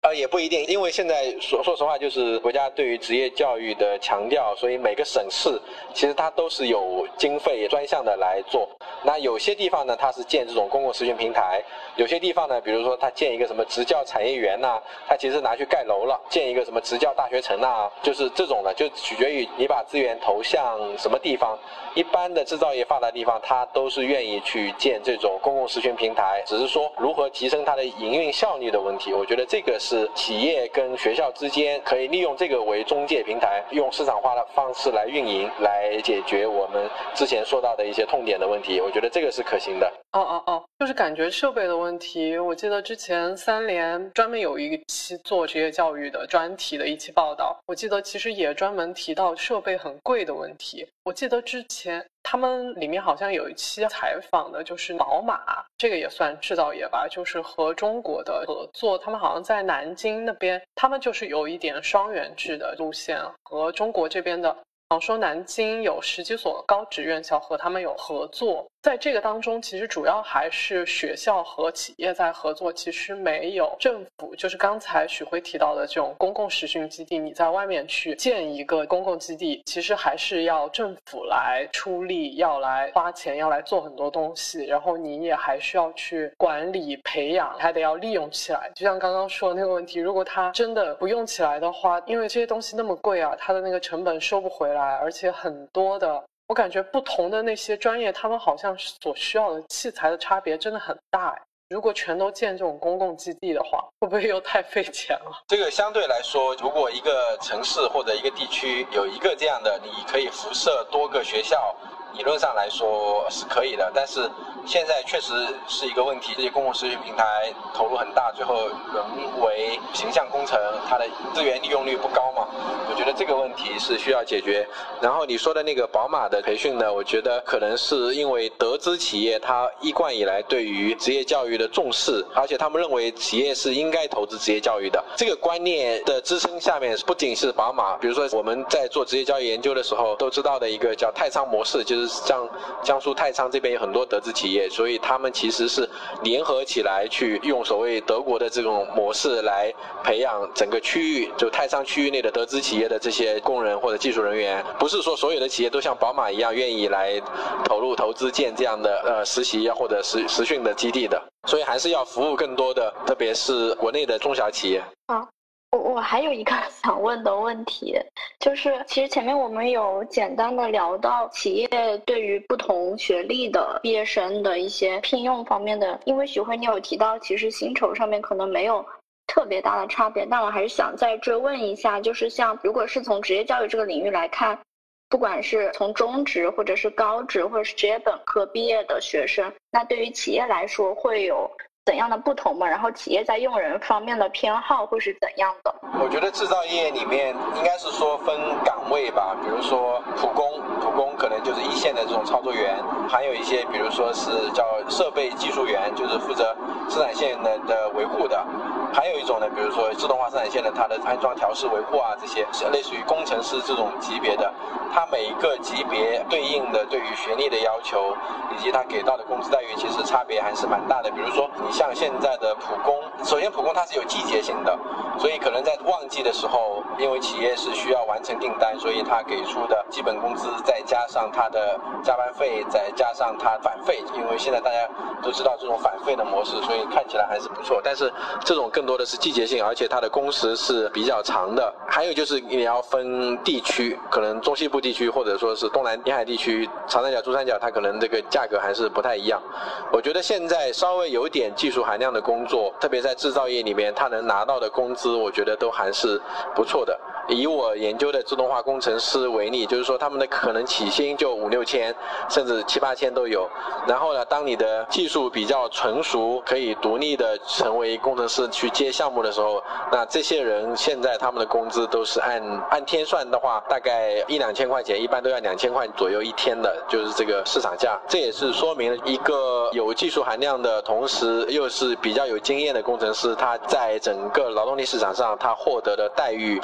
A: 呃，也不一定，因为现在说说实话，就是国家对于职业教育的强调，所以每个省市其实它都是有经费专项的来做。那有些地方呢，它是建这种公共实训平台；有些地方呢，比如说它建一个什么职教产业园呐、啊，它其实拿去盖楼了；建一个什么职教大学城啊，就是这种的，就取决于你把资源投向什么地方。一般的制造业发达地方，它都是愿意去建这种公共实训平台，只是说如何提升它的营运效率的问题。我觉得这个是企业跟学校之间可以利用这个为中介平台，用市场化的方式来运营，来解决我们之前说到的一些痛点的问题。我觉得这个是可行的。
C: 哦哦哦，就是感觉设备的问题。我记得之前三联专门有一期做职业教育的专题的一期报道，我记得其实也专门提到设备很贵的问题。我记得之前他们里面好像有一期采访的就是宝马，这个也算制造业吧，就是和中国的合作，他们好像在南京那边，他们就是有一点双元制的路线，和中国这边的好像说南京有十几所高职院校和他们有合作。在这个当中，其实主要还是学校和企业在合作，其实没有政府，就是刚才许辉提到的这种公共实训基地，你在外面去建一个公共基地，其实还是要政府来出力，要来花钱，要来做很多东西，然后你也还需要去管理培养，还得要利用起来。就像刚刚说的那个问题，如果它真的不用起来的话，因为这些东西那么贵啊，它的那个成本收不回来，而且很多的我感觉不同的那些专业，他们好像所需要的器材的差别真的很大。如果全都建这种公共基地的话，会不会又太费钱了？
A: 这个相对来说，如果一个城市或者一个地区有一个这样的，你可以辐射多个学校，理论上来说是可以的，但是现在确实是一个问题，这些公共实训平台投入很大，最后沦为形象工程，它的资源利用率不高嘛。我觉得这个问题是需要解决。然后你说的那个宝马的培训呢，我觉得可能是因为德资企业它一贯以来对于职业教育的重视，而且他们认为企业是应该投资职业教育的。这个观念的支撑下面，不仅是宝马，比如说我们在做职业教育研究的时候都知道的一个叫太仓模式，就是像江苏太仓这边有很多德资企业，所以他们其实是联合起来去用所谓德国的这种模式来培养整个区域，就太仓区域内的德资企业的这些工人或者技术人员。不是说所有的企业都像宝马一样愿意来投入投资建这样的呃实习或者实实训的基地的，所以还是要服务更多的，特别是国内的中小企业。
D: 啊，我我还有一个想问的问题，就是其实前面我们有简单的聊到企业对于不同学历的毕业生的一些聘用方面的，因为许辉你有提到其实薪酬上面可能没有特别大的差别，但我还是想再追问一下，就是像如果是从职业教育这个领域来看，不管是从中职或者是高职或者是职业本科毕业的学生，那对于企业来说会有怎样的不同吗？然后企业在用人方面的偏好会是怎样的？
A: 我觉得制造业里面应该是说分岗位吧，比如说普工，普工可能就是一线的这种操作员，还有一些比如说是叫设备技术员，就是负责生产线的的维护的，还有一种呢，比如说自动化生产线的它的安装调试维护啊，这些类似于工程师这种级别的，它每一个级别对应的对于学历的要求以及它给到的工资待遇其实差别还是蛮大的。比如说你像现在的普工，首先普工它是有季节性的，所以可能在旺季的时候，因为企业是需要完成订单，所以它给出的基本工资再加上它的加班费，再加上它返费，因为现在大家都知道这种返费的模式，所以看起来还是不错。但是这种更多的是季节性，而且它的工时是比较长的。还有就是你要分地区，可能中西部地区或者说是东南沿海地区，长三角、珠三角，它可能这个价格还是不太一样。我觉得现在稍微有点技术含量的工作，特别在制造业里面，它能拿到的工资，我觉得都还是不错的。以我研究的自动化工程师为例，就是说他们的可能起薪就五六千，甚至七八千都有。然后呢，当你的技术比较纯熟，可以独立的成为工程师去接项目的时候，那这些人现在他们的工资都是按按天算的话，大概一两千块钱，一般都要两千块左右一天的，就是这个市场价。这也是说明了一个有技术含量的同时又是比较有经验的工程师，他在整个劳动力市场上他获得的待遇不错的。我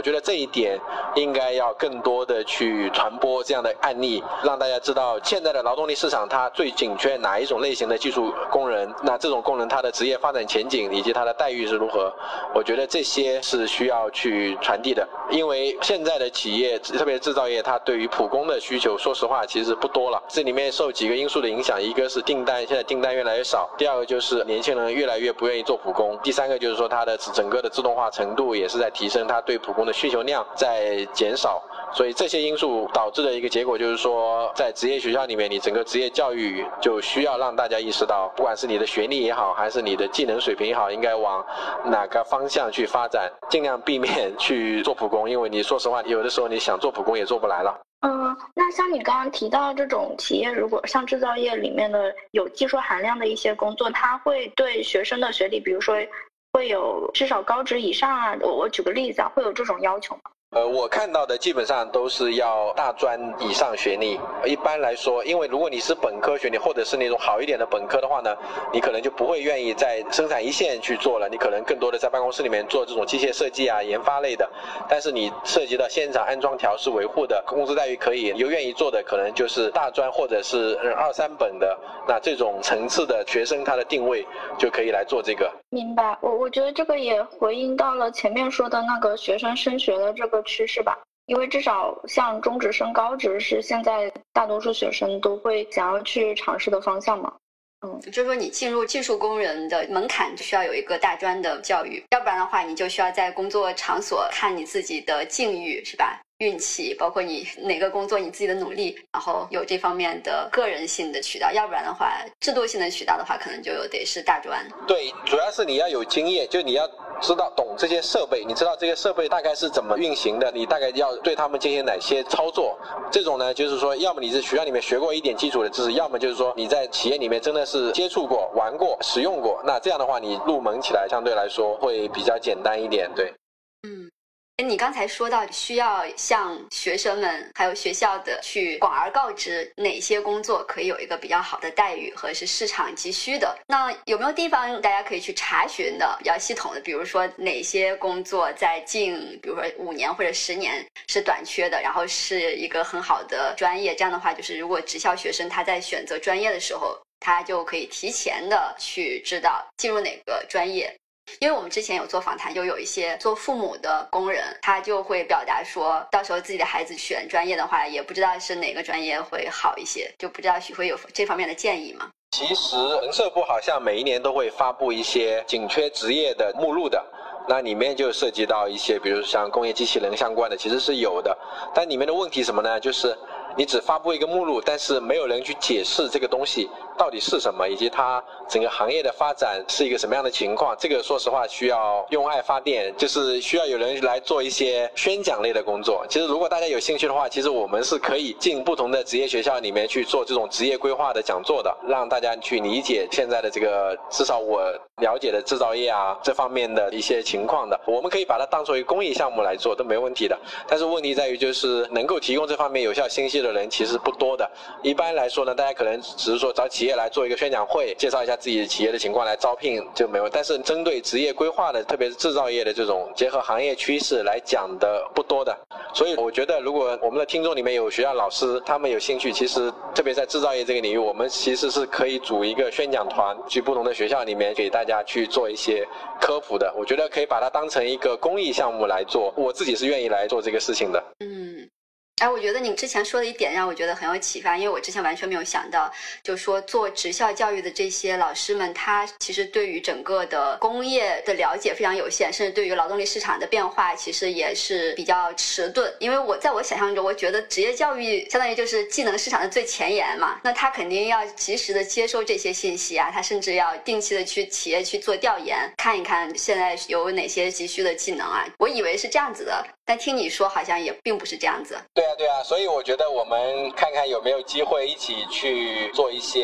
A: 觉得这一点应该要更多的去传播这样的案例，让大家知道现在的劳动力市场它最紧缺哪一种类型的技术工人，那这种工人他的职业发展前景以及他的待遇是如何，我觉得这些是需要去传递的。因为现在的企业特别是制造业，它对于普工的需求说实话其实不多了，这里面受几个因素的影响，一个是订单，现在订单越来越少，第二个就是年轻人越来越不愿意做普工，第三个就是说它的整个的自动化程度也是在提升，它对普工的需求量在减少，所以这些因素导致的一个结果就是说，在职业学校里面，你整个职业教育就需要让大家意识到，不管是你的学历也好，还是你的技能水平也好，应该往哪个方向去发展，尽量避免去做普工，因为你说实话，有的时候你想做普工也做不来了。
D: 嗯，那像你刚刚提到这种企业，如果像制造业里面的有技术含量的一些工作，它会对学生的学历，比如说会有至少高职以上啊，我我举个例子啊，会有这种要求吗？
A: 呃，我看到的基本上都是要大专以上学历。一般来说，因为如果你是本科学历，或者是那种好一点的本科的话呢，你可能就不会愿意在生产一线去做了，你可能更多的在办公室里面做这种机械设计啊、研发类的。但是你涉及到现场安装、调试、维护的，工资待遇可以又愿意做的，可能就是大专或者是二三本的。那这种层次的学生，他的定位就可以来做这个。
D: 明白，我我觉得这个也回应到了前面说的那个学生升学的这个趋势吧，因为至少像中职升高职是现在大多数学生都会想要去尝试的方向嘛。嗯，
B: 就是说你进入技术工人的门槛就需要有一个大专的教育，要不然的话你就需要在工作场所看你自己的境遇，是吧？运气，包括你哪个工作你自己的努力，然后有这方面的个人性的渠道，要不然的话制度性的渠道的话可能就得是大专。
A: 对，主要是你要有经验，就你要知道懂这些设备，你知道这些设备大概是怎么运行的，你大概要对他们进行哪些操作。这种呢就是说要么你是学校里面学过一点基础的知识，要么就是说你在企业里面真的是接触过、玩过、使用过，那这样的话你入门起来相对来说会比较简单一点。对，
B: 嗯，你刚才说到需要向学生们还有学校的去广而告之哪些工作可以有一个比较好的待遇和是市场急需的，那有没有地方大家可以去查询的比较系统的，比如说哪些工作在近比如说五年或者十年是短缺的，然后是一个很好的专业，这样的话就是如果职校学生他在选择专业的时候，他就可以提前的去知道进入哪个专业。因为我们之前有做访谈，就有一些做父母的工人，他就会表达说到时候自己的孩子选专业的话也不知道是哪个专业会好一些，就不知道许会有这方面的建议吗？
A: 其实人社部好像每一年都会发布一些紧缺职业的目录的，那里面就涉及到一些比如像工业机器人相关的其实是有的，但里面的问题什么呢，就是你只发布一个目录，但是没有人去解释这个东西到底是什么，以及它整个行业的发展是一个什么样的情况。这个说实话需要用爱发电，就是需要有人来做一些宣讲类的工作。其实如果大家有兴趣的话，其实我们是可以进不同的职业学校里面去做这种职业规划的讲座的，让大家去理解现在的这个至少我了解的制造业啊这方面的一些情况的。我们可以把它当作一个公益项目来做都没问题的，但是问题在于就是能够提供这方面有效信息的人其实不多的。一般来说呢，大家可能只是说找企业来做一个宣讲会，介绍一下自己企业的情况来招聘就没有，但是针对职业规划的，特别是制造业的这种结合行业趋势来讲的不多的。所以我觉得如果我们的听众里面有学校老师，他们有兴趣，其实特别在制造业这个领域，我们其实是可以组一个宣讲团去不同的学校里面给大家去做一些科普的。我觉得可以把它当成一个公益项目来做，我自己是愿意来做这个事情的。
B: 嗯，哎，我觉得你之前说的一点让我觉得很有启发，因为我之前完全没有想到，就说做职校教育的这些老师们，他其实对于整个的工业的了解非常有限，甚至对于劳动力市场的变化其实也是比较迟钝。因为我在我想象中，我觉得职业教育相当于就是技能市场的最前沿嘛，那他肯定要及时的接收这些信息啊，他甚至要定期的去企业去做调研，看一看现在有哪些急需的技能啊。我以为是这样子的，但听你说好像也并不是这样子。
A: 对啊对啊，所以我觉得我们看看有没有机会一起去做一些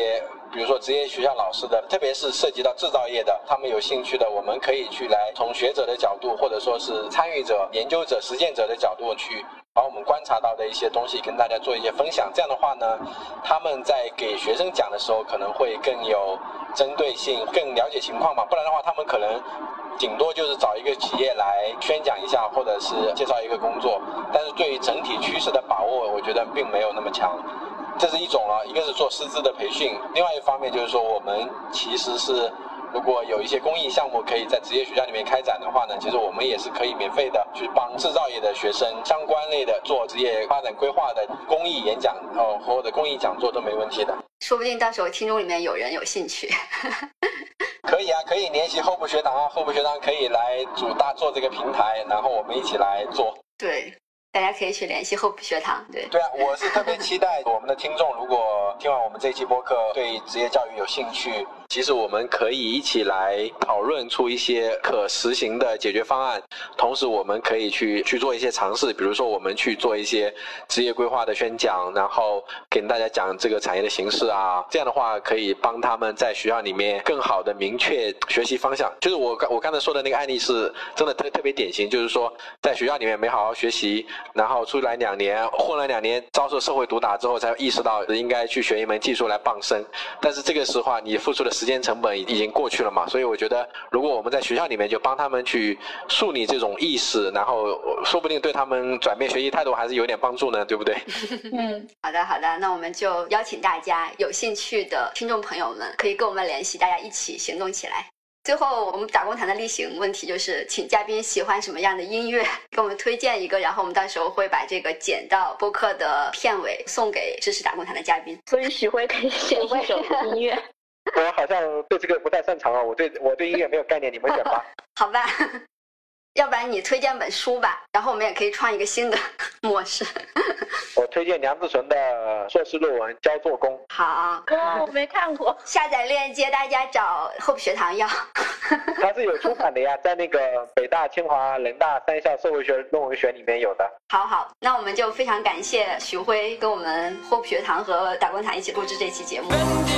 E: 比如说职业学校老师的，特别是涉及到制造业的，他们有兴趣的，我们可以去来从学者的角度，或者说是参与者、研究者、实践者的角度去把我们观察到的一些东西跟大家做一些分享。这样的话呢，他们在给学生讲的时候可能会更有针对性，更了解情况嘛。不然的话，他们可能顶多就是找一个企业来宣讲一下，或者是介绍一个工作，但是对于整体趋势的把握，我觉得并没有那么强。这是一种了，一个是做师资的培训，另外一方面就是说，我们其实是如果有一些公益项目可以在职业学校里面开展的话呢，其实我们也是可以免费的去帮制造业的学生相关类的做职业发展规划的公益演讲哦，或者公益讲座都没问题的。
B: 说不定到时候听众里面有人有兴趣。
E: 可以啊，可以联系厚朴学堂啊，厚朴学堂可以来主大做这个平台，然后我们一起来做。
B: 对，大家可以去联系厚朴学堂。对
E: 对啊，我是特别期待我们的听众，如果听完我们这期播客对职业教育有兴趣，其实我们可以一起来讨论出一些可实行的解决方案，同时我们可以去去做一些尝试，比如说我们去做一些职业规划的宣讲，然后给大家讲这个产业的形势啊，这样的话可以帮他们在学校里面更好的明确学习方向。就是我我刚才说的那个案例是真的特特别典型，就是说在学校里面没好好学习，然后出来两年混了两年，遭受社会毒打之后才意识到应该去学一门技术来傍身，但是这个时候你付出的时间成本已经过去了嘛，所以我觉得如果我们在学校里面就帮他们去树立这种意识，然后说不定对他们转变学习态度还是有点帮助呢，对不对？
B: 嗯，好的好的，那我们就邀请大家有兴趣的听众朋友们可以跟我们联系，大家一起行动起来。最后我们打工谈的例行问题就是请嘉宾喜欢什么样的音乐，给我们推荐一个，然后我们到时候会把这个剪到播客的片尾送给支持打工谈的嘉宾。
D: 所以许辉可以选一首音乐。
E: 我好像对这个不太擅长哦，我对我对音乐没有概念，你们选吧。
B: 好吧，要不然你推荐本书吧，然后我们也可以创一个新的模式。
E: 我推荐梁志纯的硕士论文《教做工》。
B: 好，
D: 哇，我没看过。
B: 下载链接大家找厚朴学堂要。
E: 它是有出版的呀，在那个北大、清华、人大三校社会学论文选里面有的。
B: 好好，那我们就非常感谢许辉跟我们厚朴学堂和打工谈一起录制这期节目。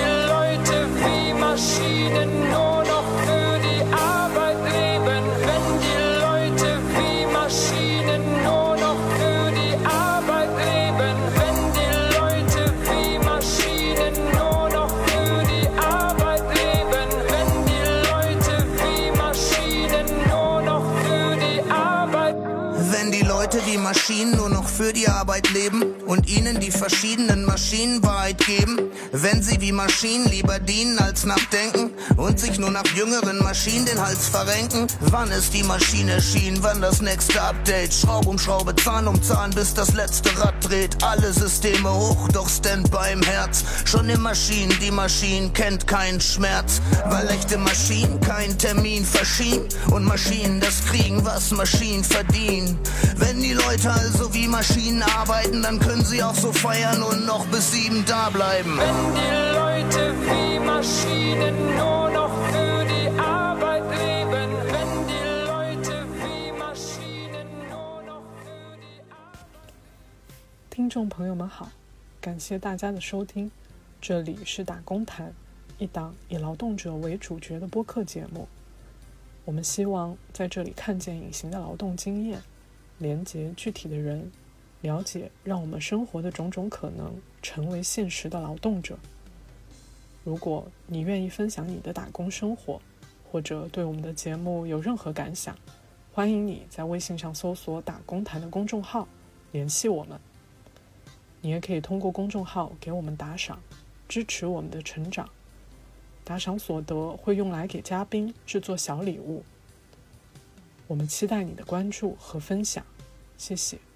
F: Wie Maschinen nur noch für die Arbeit leben und ihnen die verschiedenen Maschinen Wahrheit geben. Wenn sie wie Maschinen lieber dienen als nachdenken und sich nur nach jüngeren Maschinen den Hals verrenken. Wann ist die Maschine erschienen, wann das nächste Update? Schraub um Schraube, Zahn um Zahn, bis das letzte Rad dreht. Alle Systeme hoch, doch Standby im Herz. Schon in Maschinen, die Maschinen kennt keinen Schmerz. Weil echte Maschinen keinen Termin verschieben und Maschinen das kriegen, was Maschinen verdienen. Wenn die Leute also wie Maschinen arbeiten, dann können sie auch so feiern und noch bis sieben da bleiben.
G: Wenn die Leute wie Maschinen nur noch für die Arbeit leben, wenn die Leute wie Maschinen nur noch für die Arbeit。
C: 听众朋友们好，感谢大家的收听，这里是打工谈，一档以劳动者为主角的播客节目。我们希望在这里看见隐形的劳动经验，连结具体的人，了解让我们生活的种种可能，成为现实的劳动者。如果你愿意分享你的打工生活，或者对我们的节目有任何感想，欢迎你在微信上搜索打工谈的公众号联系我们。你也可以通过公众号给我们打赏，支持我们的成长。打赏所得会用来给嘉宾制作小礼物。我们期待你的关注和分享，谢谢。